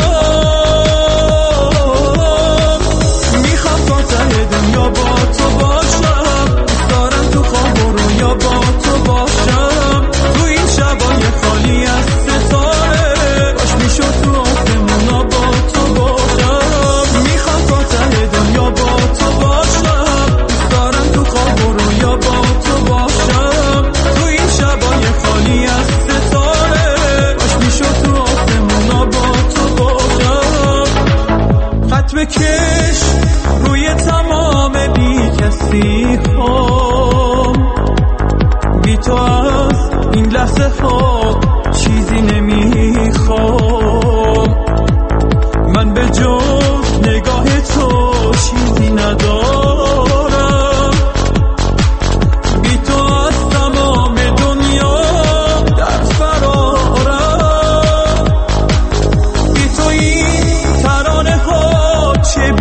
میخوام تا ته دنیا با تو باشم، دارم تو خواب و رویا با تو باشم، تو این شبای خالی از ستاره باش میشد تو آسمونا با تو باشم، میخوام تا ته دنیا با تو باشم، دارم تو خواب و رویا با تو باشم، تو این شبای خالی از ستاره باش میشد تو آسمونا با تو باشم، خط بکش روی تمام بی کسی خوام، بی تو از این لحظه ها چیزی نمیخوام، من به جز نگاه تو چیزی ندارم، بی تو از تمام دنیا در فرارم، بی تو این ترانه ها چه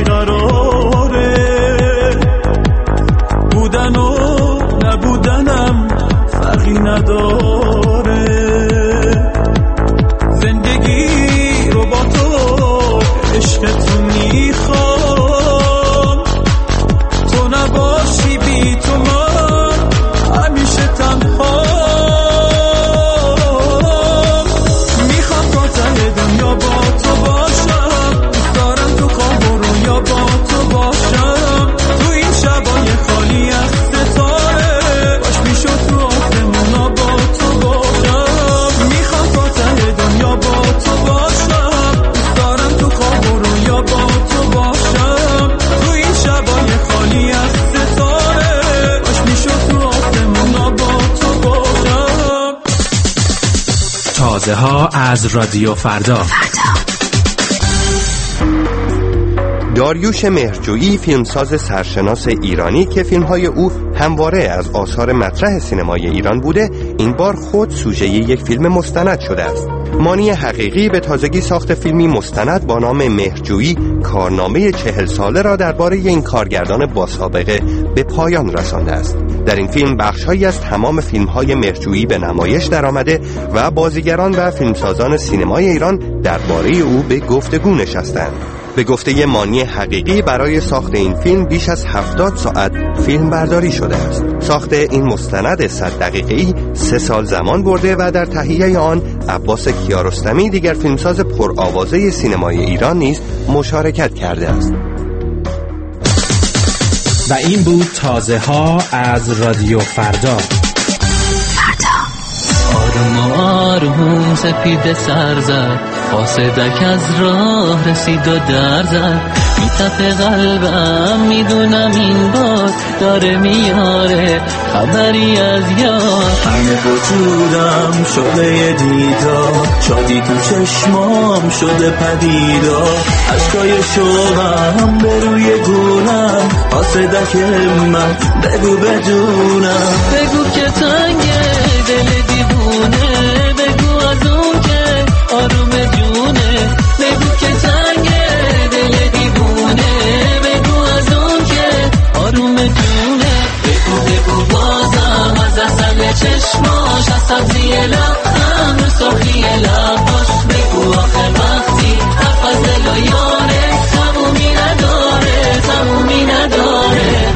بیقراره، بودن و نبودنم فرقی نداره، زندگی رو با تو عشق تو میخوام، تو نباشی بی تو من همیشه تنها، میخوام تا ته دنیا با تو باشم، دارم تو خواب و رویا با تو باشم، تو این شبای خالی از ستاره باش میشد تو آسمونا با تو باشم، میخوام تا ته دنیا با تو باشم، دارم تو خواب و رویا با تو باشم، تو این شبای خالی از ستاره باش میشد تو آسمونا با تو باشم. تازه ها از رادیو فردا. داریوش مهرجویی فیلمساز سرشناس ایرانی که فیلم‌های او همواره از آثار مطرح سینمای ایران بوده، این بار خود سوژه یک فیلم مستند شده است. مانی حقیقی به تازگی ساخت فیلمی مستند با نام مهرجویی کارنامه چهل ساله را درباره این کارگردان با سابقه به پایان رسانده است. در این فیلم بخش‌هایی از تمام فیلم‌های مهرجویی به نمایش درآمده و بازیگران و فیلمسازان سینمای ایران درباره او به گفتگو نشستند. به گفته مانی حقیقی برای ساخت این فیلم بیش از هفتاد ساعت فیلم برداری شده است. ساخت این مستند صد دقیقه‌ای سه سال زمان برده و در تهیه آن عباس کیارستمی دیگر فیلمساز پرآوازه سینمای ایران نیز مشارکت کرده است. و این بود تازه ها از رادیو فردا. آروم آروم سپید سر زد، قاصدک از راه رسید و در زد، میتپه قلبم میدونم این بار داره میاره خبری از یار. همه وجودم شده یه دیدار، شادی تو چشمام شده پدیدار، عشقای شوقم به روی گونم، قاصدک من بگو بدونم، بگو که تنگه دل دیوونه، بگو از اون که آروم جونه، بگو که تنگه دل دیوونه، بگو از اون که آروم جونه، بگو بگو بازم از اصل چشماش، از سبزی لبخند رو سرخی لباش، بگو آخر وقتی حرف از دل و یاره تمومی نداره تمومی نداره.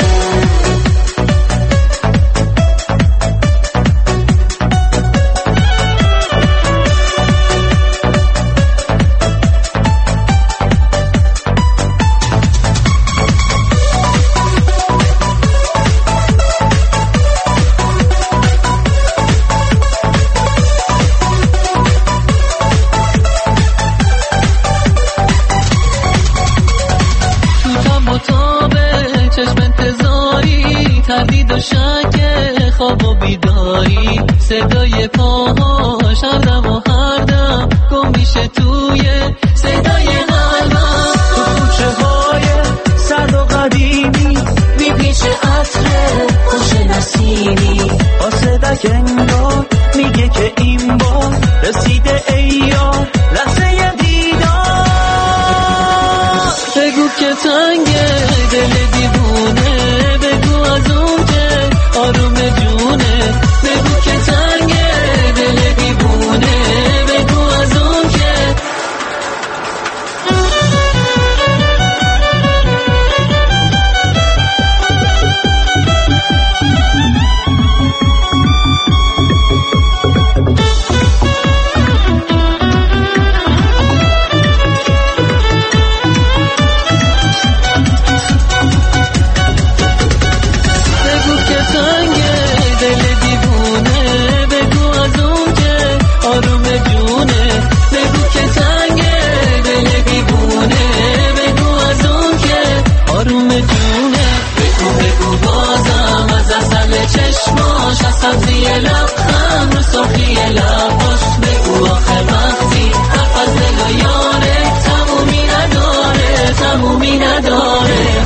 تردید و شک خواب و بیداری، صدای پاهاش هر دم و هر دم گم میشه توی صدای قلبم. تو کوچه های سرد و قدیمی میپیچه عطر خوش نسیمی، قاصدک انگار میگه که این بار رسیده ای یار لحظه دیدار. بگو که تنگه دل دیوونه، بگو از اون که آروم جونه، بگو که تنگه دل دیوونه، بگو از اون که چشماش از سبزی لبخند رو سرخی لباش، بگو آخر وقتی حرف از دل و یاره تمومی نداره تمومی نداره.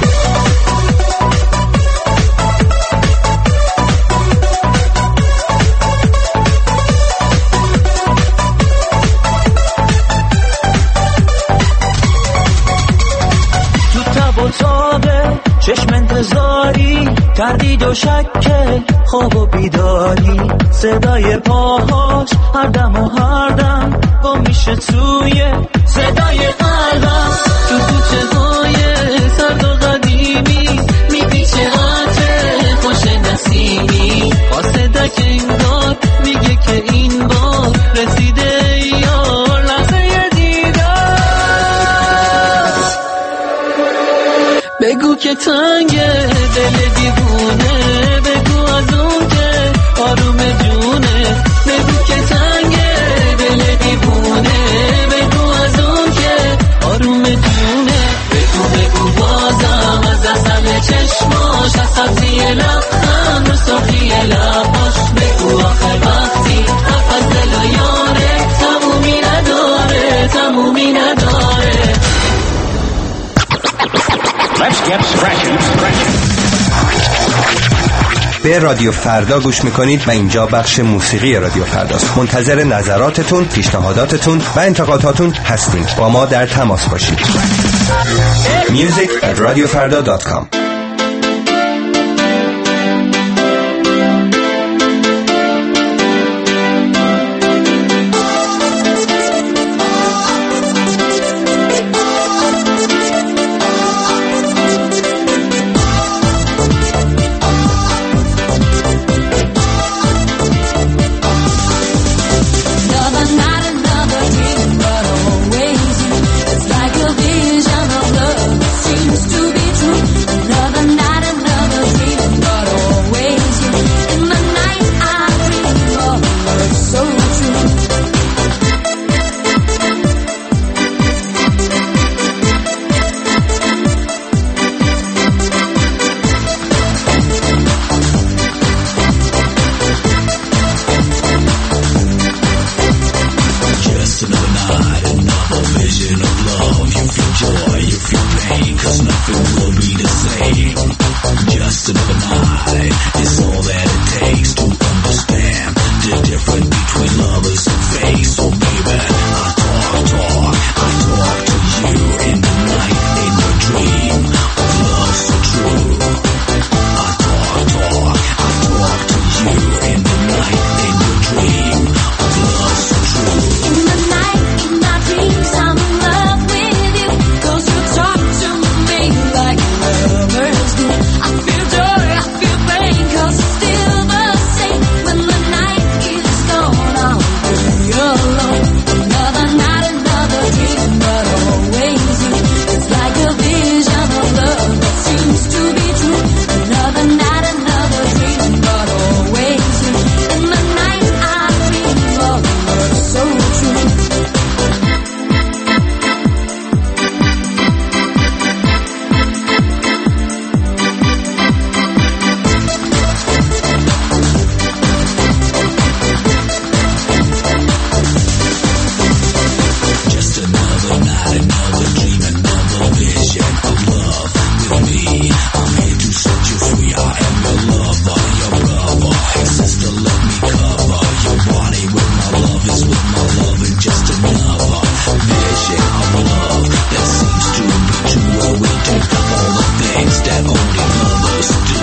تو تب و تابه چشم انتظاری، تردید و شک خواب و بیداری، صدای پاهاش هر دم و هر دم گم میشه توی صدای قلبم. تو کوچه های سرد و قدیمی میپیچه عطر خوش نسیمی، قاصدک انگار میگه که این بار رسیده یار لحظه دیدار. بگو که تنگه دل دیوونه، بگو از اون که آروم جونه، بگو که تنگه دل دیوونه، بگو از اون که آروم جونه، بگو بگو بازم از اصل چشماش، از سبزی لبخند رو سرخی لباش، بگو آخر وقتی حرف از دل و یاره تمومی نداره تمومی نداره. Let's get scratching, scratching. به رادیو فردا گوش میکنید و اینجا بخش موسیقی رادیو فرداست. منتظر نظراتتون، پیشنهاداتتون و انتقاداتتون هستیم. با ما در تماس باشید. music at radio farda dot com vision of love. You feel joy, you feel pain, cause nothing will be the same. Just another night is all that it takes to understand the difference between lovers and fake. So baby, I talk, talk, I talk to you in the night, in your dream of love so true. I talk, talk, I talk to you in the night, in your dream of love so true. In the night, in my dreams, I'm in love with you, cause you talk to me like lovers do. I feel joy, I feel pain, cause it's still the same. When the night is gone, I'll be alone. Another night, another dream, but always you. It's like a vision of love that seems to be true. Another night, another dream, but always you. In the night, I dream of love so true. Just another night, another dream, another vision of love with me. I'm here to set you free. I am your lover, your brother. Hey sister, let me cover your body with my love is with my love, and just another vision of love that seems to be true. Where we do all the things that only lovers do.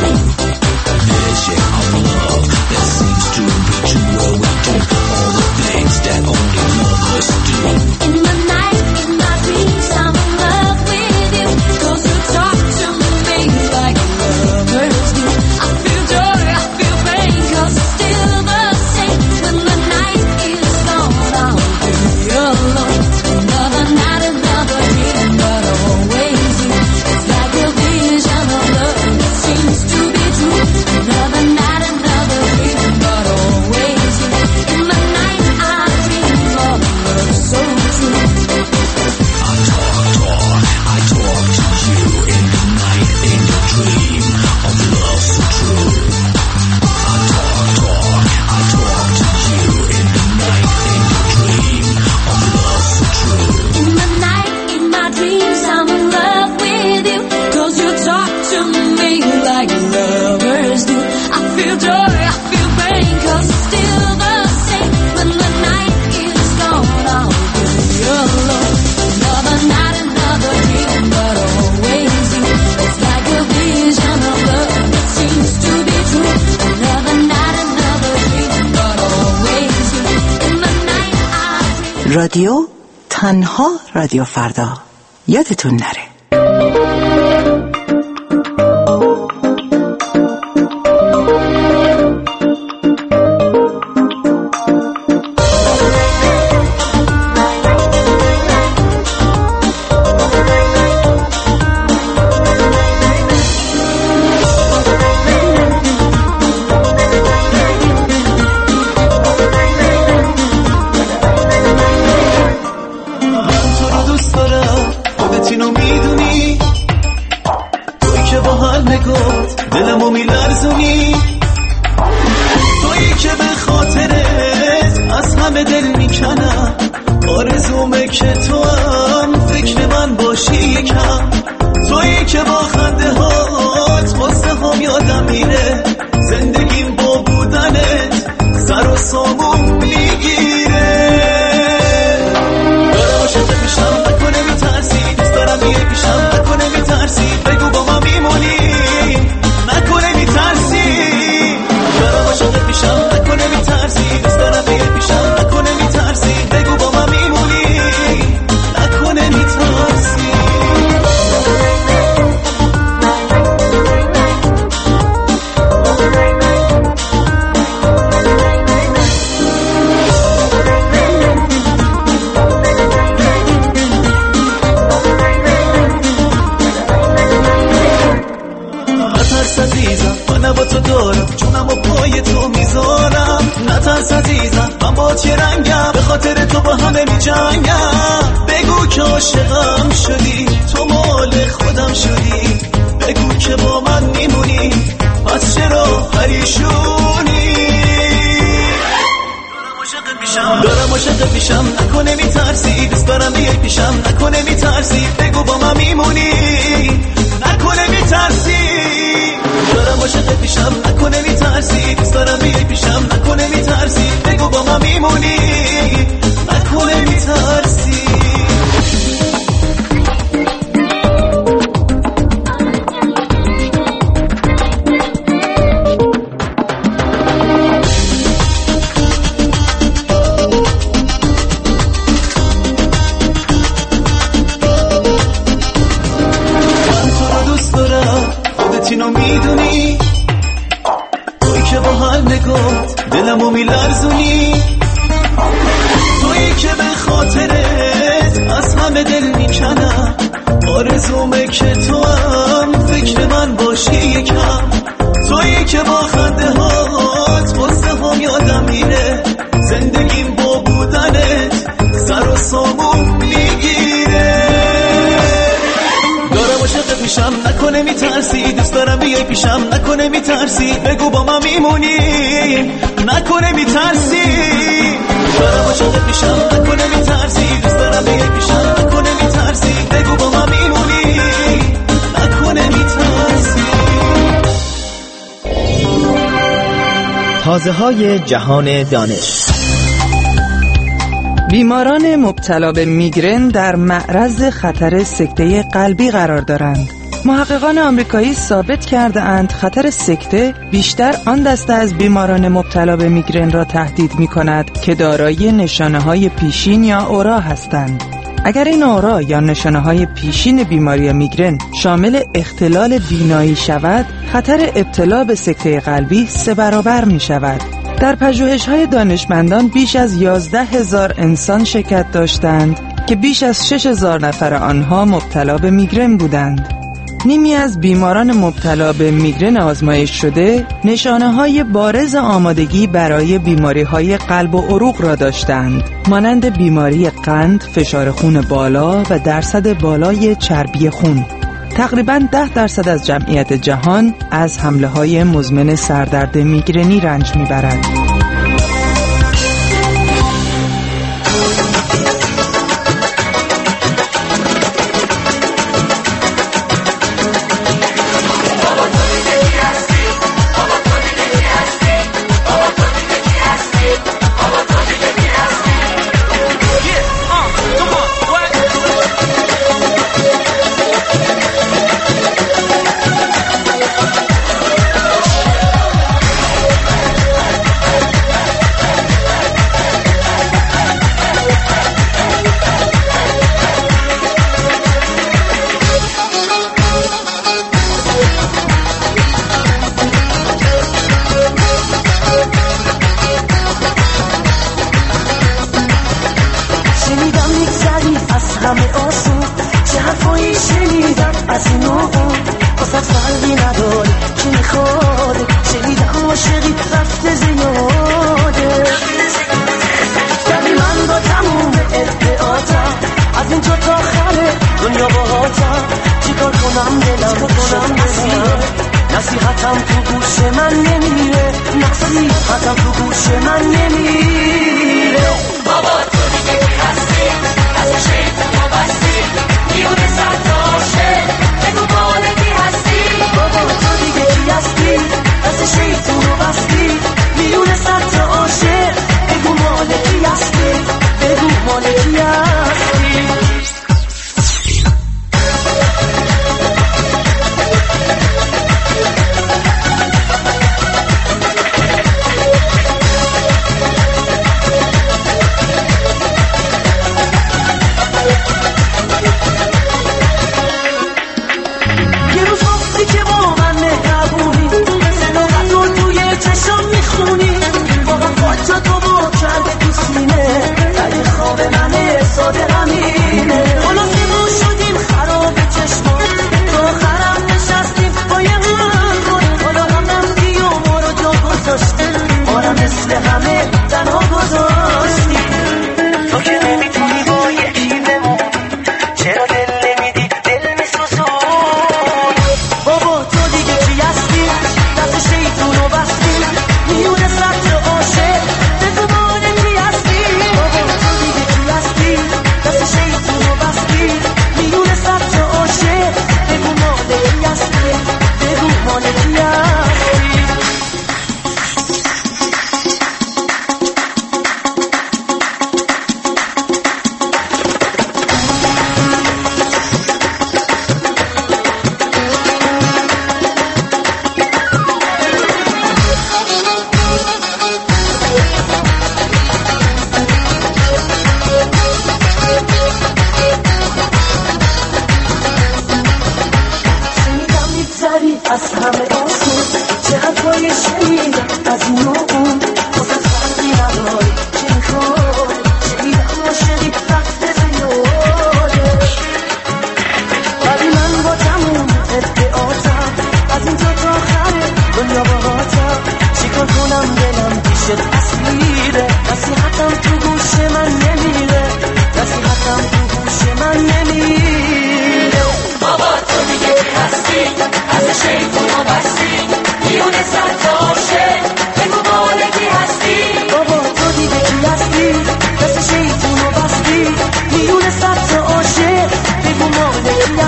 Vision of love that seems to be true. Where we do all the things that only lovers do. In the night, in my dreams, I'm in love with you, cause you talk to me like lovers do. I feel joy, I feel pain, cause it's still the same. When the night is gone, I'll be alone. Another night, another dream, but always you. It's like a vision of love that seems to be true. Another night, another dream, but always you. In the night, I dream of love so true. I talk, talk, I talk to you in the night, in your dream of love so true. I talk, talk, I talk to you in the night, in your dream of love so true. In the night, in my dreams, I'm in love with you, cause you talk to me like lovers do. I feel joy, I feel pain, cause it's still the same. When the night is gone, I'll be alone. Another night, another dream, but always you. It's like a vision of love that seems to be true. Another night, another dream, but always you. In the night, I dream. رادیو تنها رادیو فردا، یادتون نره. دارم عاشق عاشق میشم نکنه میترسی، دوست دارم بیای پیشم نکنه میترسی، بگو با من میمونی نکنه میترسی. دارم عاشق میشم نکنه میترسی، دوست دارم بیای پیشم نکنه میترسی، بگو با من میمونی نکنه میترسی. اینو میدونی تویی که با هر نگات دلمو میلرزونی، تویی که به خاطرت از همه دل میکنم، آرزومه که تو هم فکر من باشی یکم، تویی که با خنده هات قصه هم یادم میره، زندگیم با بودنت سر و سامون میگیره. دارم عاشق میشم نکنه میترسی، دوست دارم بیای پیشم نکنه میترسی، بگو با من میمونی نکنه میترسی. دارم عاشق میشم نکنه میترسی، دوست دارم بیای پیشم نکنه میترسی، بگو با من میمونی نکنه میترسی. تازه های جهان دانش. بیماران مبتلا به میگرن در معرض خطر سکته قلبی قرار دارند. محققان آمریکایی ثابت کرده اند خطر سکته بیشتر آن دسته از بیماران مبتلا به میگرن را تهدید می کند که دارای نشانه‌های پیشین یا اورا هستند. اگر این اورا یا نشانه‌های پیشین بیماری میگرن شامل اختلال بینایی شود، خطر ابتلا به سکته قلبی سه برابر می شود. در پژوهش‌های دانشمندان بیش از یازده هزار انسان شرکت داشتند که بیش از شش هزار نفر آنها مبتلا به میگرن بودند. نیمی از بیماران مبتلا به میگرن آزمایش شده نشانه‌های بارز آمادگی برای بیماری‌های قلب و عروق را داشتند، مانند بیماری قند، فشار خون بالا و درصد بالای چربی خون. تقریباً ده درصد از جمعیت جهان از حمله‌های مزمن سردرد میگرنی رنج می‌برد. نصیحتم تو گوش من نمیره، نصیحتم تو گوش من نمیره. بابا تو دیگه کی هستی؟ از شیطون رو بستی، میونه سر عاشق، بگو مال کی هستی؟ بابا تو دیگه کی هستی؟ از شیطون رو بستی، میونه سر عاشق، بگو مال کی هستی؟ بگو مال کی هستی؟ ساده همین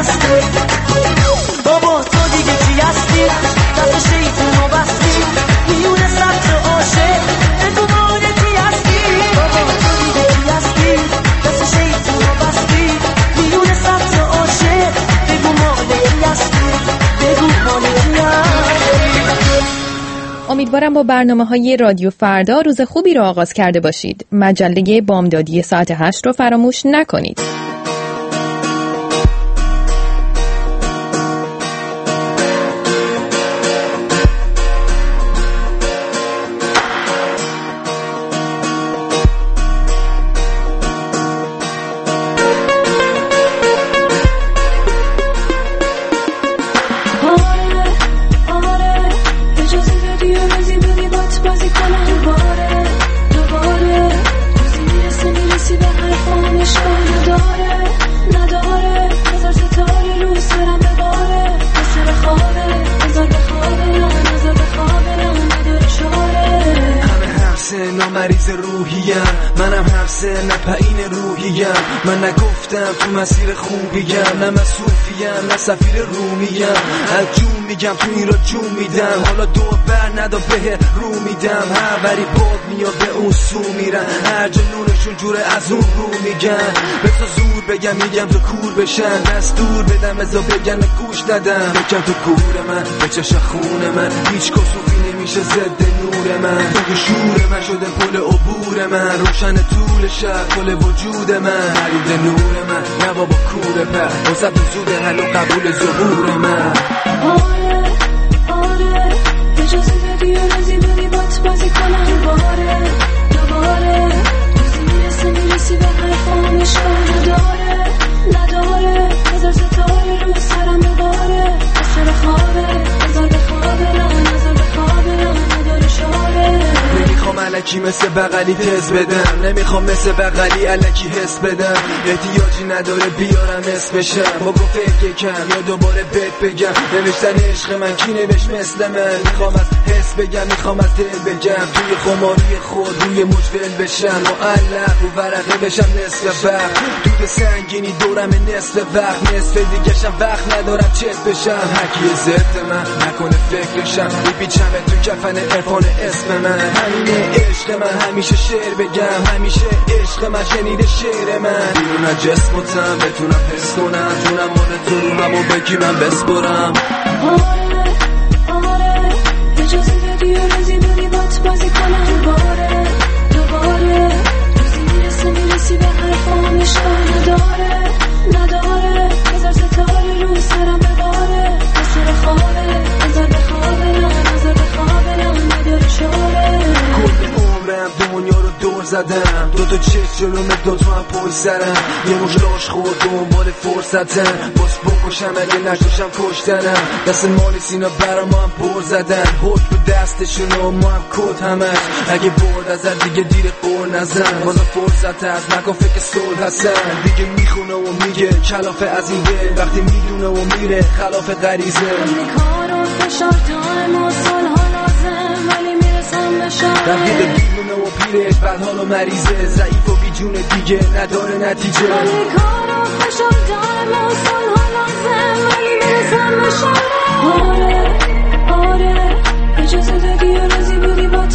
بستی بابا تو دیگه کی هستی دست شیطونو بستی میونه سبز و عاشق بگو مال کی هستی بابا تو دیگه کی هستی دست شیطونو بستی میونه سبز و عاشق بگو مال کی هستی بگو مال کی هستی. امیدوارم با برنامه‌های رادیو فردا روز خوبی رو آغاز کرده باشید. مجله بامدادی ساعت هشت رو فراموش نکنید. مریض روحیم منم هر سن پایین روحیم من نگفتم تو مسیر خوبیم نه من صوفیم نه سفیر رومیم از جون میگم تو این را جون میدم حالا دو بر ندا به رو میدم هر وری باد میاد به اون سو میرن هر جنونشون جوره از اون رو میگن به تو زور بگم میگم تو کور بشن دستور بدم ازا بگن گوش ندم بگم تو کور من به چش خون من هیچ کسوفی نمیشه ضد نور من تو شور من شده پل عبور من روشن طول شب کل وجود من حرید نور من نه بابا کوره پر وسط زود حل و قبول ظهور من آره آره اجازه بدی و رزی بدی بات بازی کنم دوباره دوباره روزی میرسه میرسی به حرفام اشکال نداره نداره هزار ستاره رو سرم بباره اصر خوابه هزار بخوابه نه نظر بخوابه نه نداره شاره نمیخوام علکی مثل بغلی تز بدم نمیخوام مثل بغلی علکی حس بدم احتیاجی نداره بیارم اسمشم با گفت یکم یا دوباره بهت بگم نوشتن عشق من کی نوشت مثل من میخوام از حس بگم میخوام از دل بگم توی خماری خود روی مجول بشم معلق رو ورقه بشم نصف وقت دود سنگینی دورم نصف وقت نصف دیگهشم وقت ندارم چت بشم هرکی ضد من نکنه فکرشم بپیچم تو کفن عرفان اسم من همینه عشق من همیشه شعر بگم همیشه عشق من شنیده شعر من بیرون از جسم و تن بتونم حس کنم جونم مال تو رو همون بگی من بسپرم آره آره اجازه بدی و رزی بدی بات بازی کنم دوباره دوباره روزی میرسه میرسی به حرفام اشکال نداره نداره هزار ستاره رو سرم بباره اصر خوابه هزار بخوابه نه نظر بخوابه نه نداره شاره کل عمرم دنیا رو دور زدم دو تا چشم جلوم دو تا هم پشت سرم یه مش لاش خورد دنبال فرصتم باز بکشم اگه نشوشم کشتنم دست مالی سینا برام هم پر زدن حکم به دستشون و ما هم کد همش اگه برد از دیگه دیر قول نزن بازا فرصت هست نکن فکر صلح هستن دیگه میخونه و میگه کلاف از این دل وقتی میدونه و میره خلاف غریزه کار و فشار تایم و سالها لازم ولی میرسم به شاید رفیق دیونه و پیرش بدحال و مریضه ضعیف و بیجونه دیگه نداره نتیجه ولی کار و فشار تایم و سالها لازم ولی میرسم به شاید آره آره اجازه دادی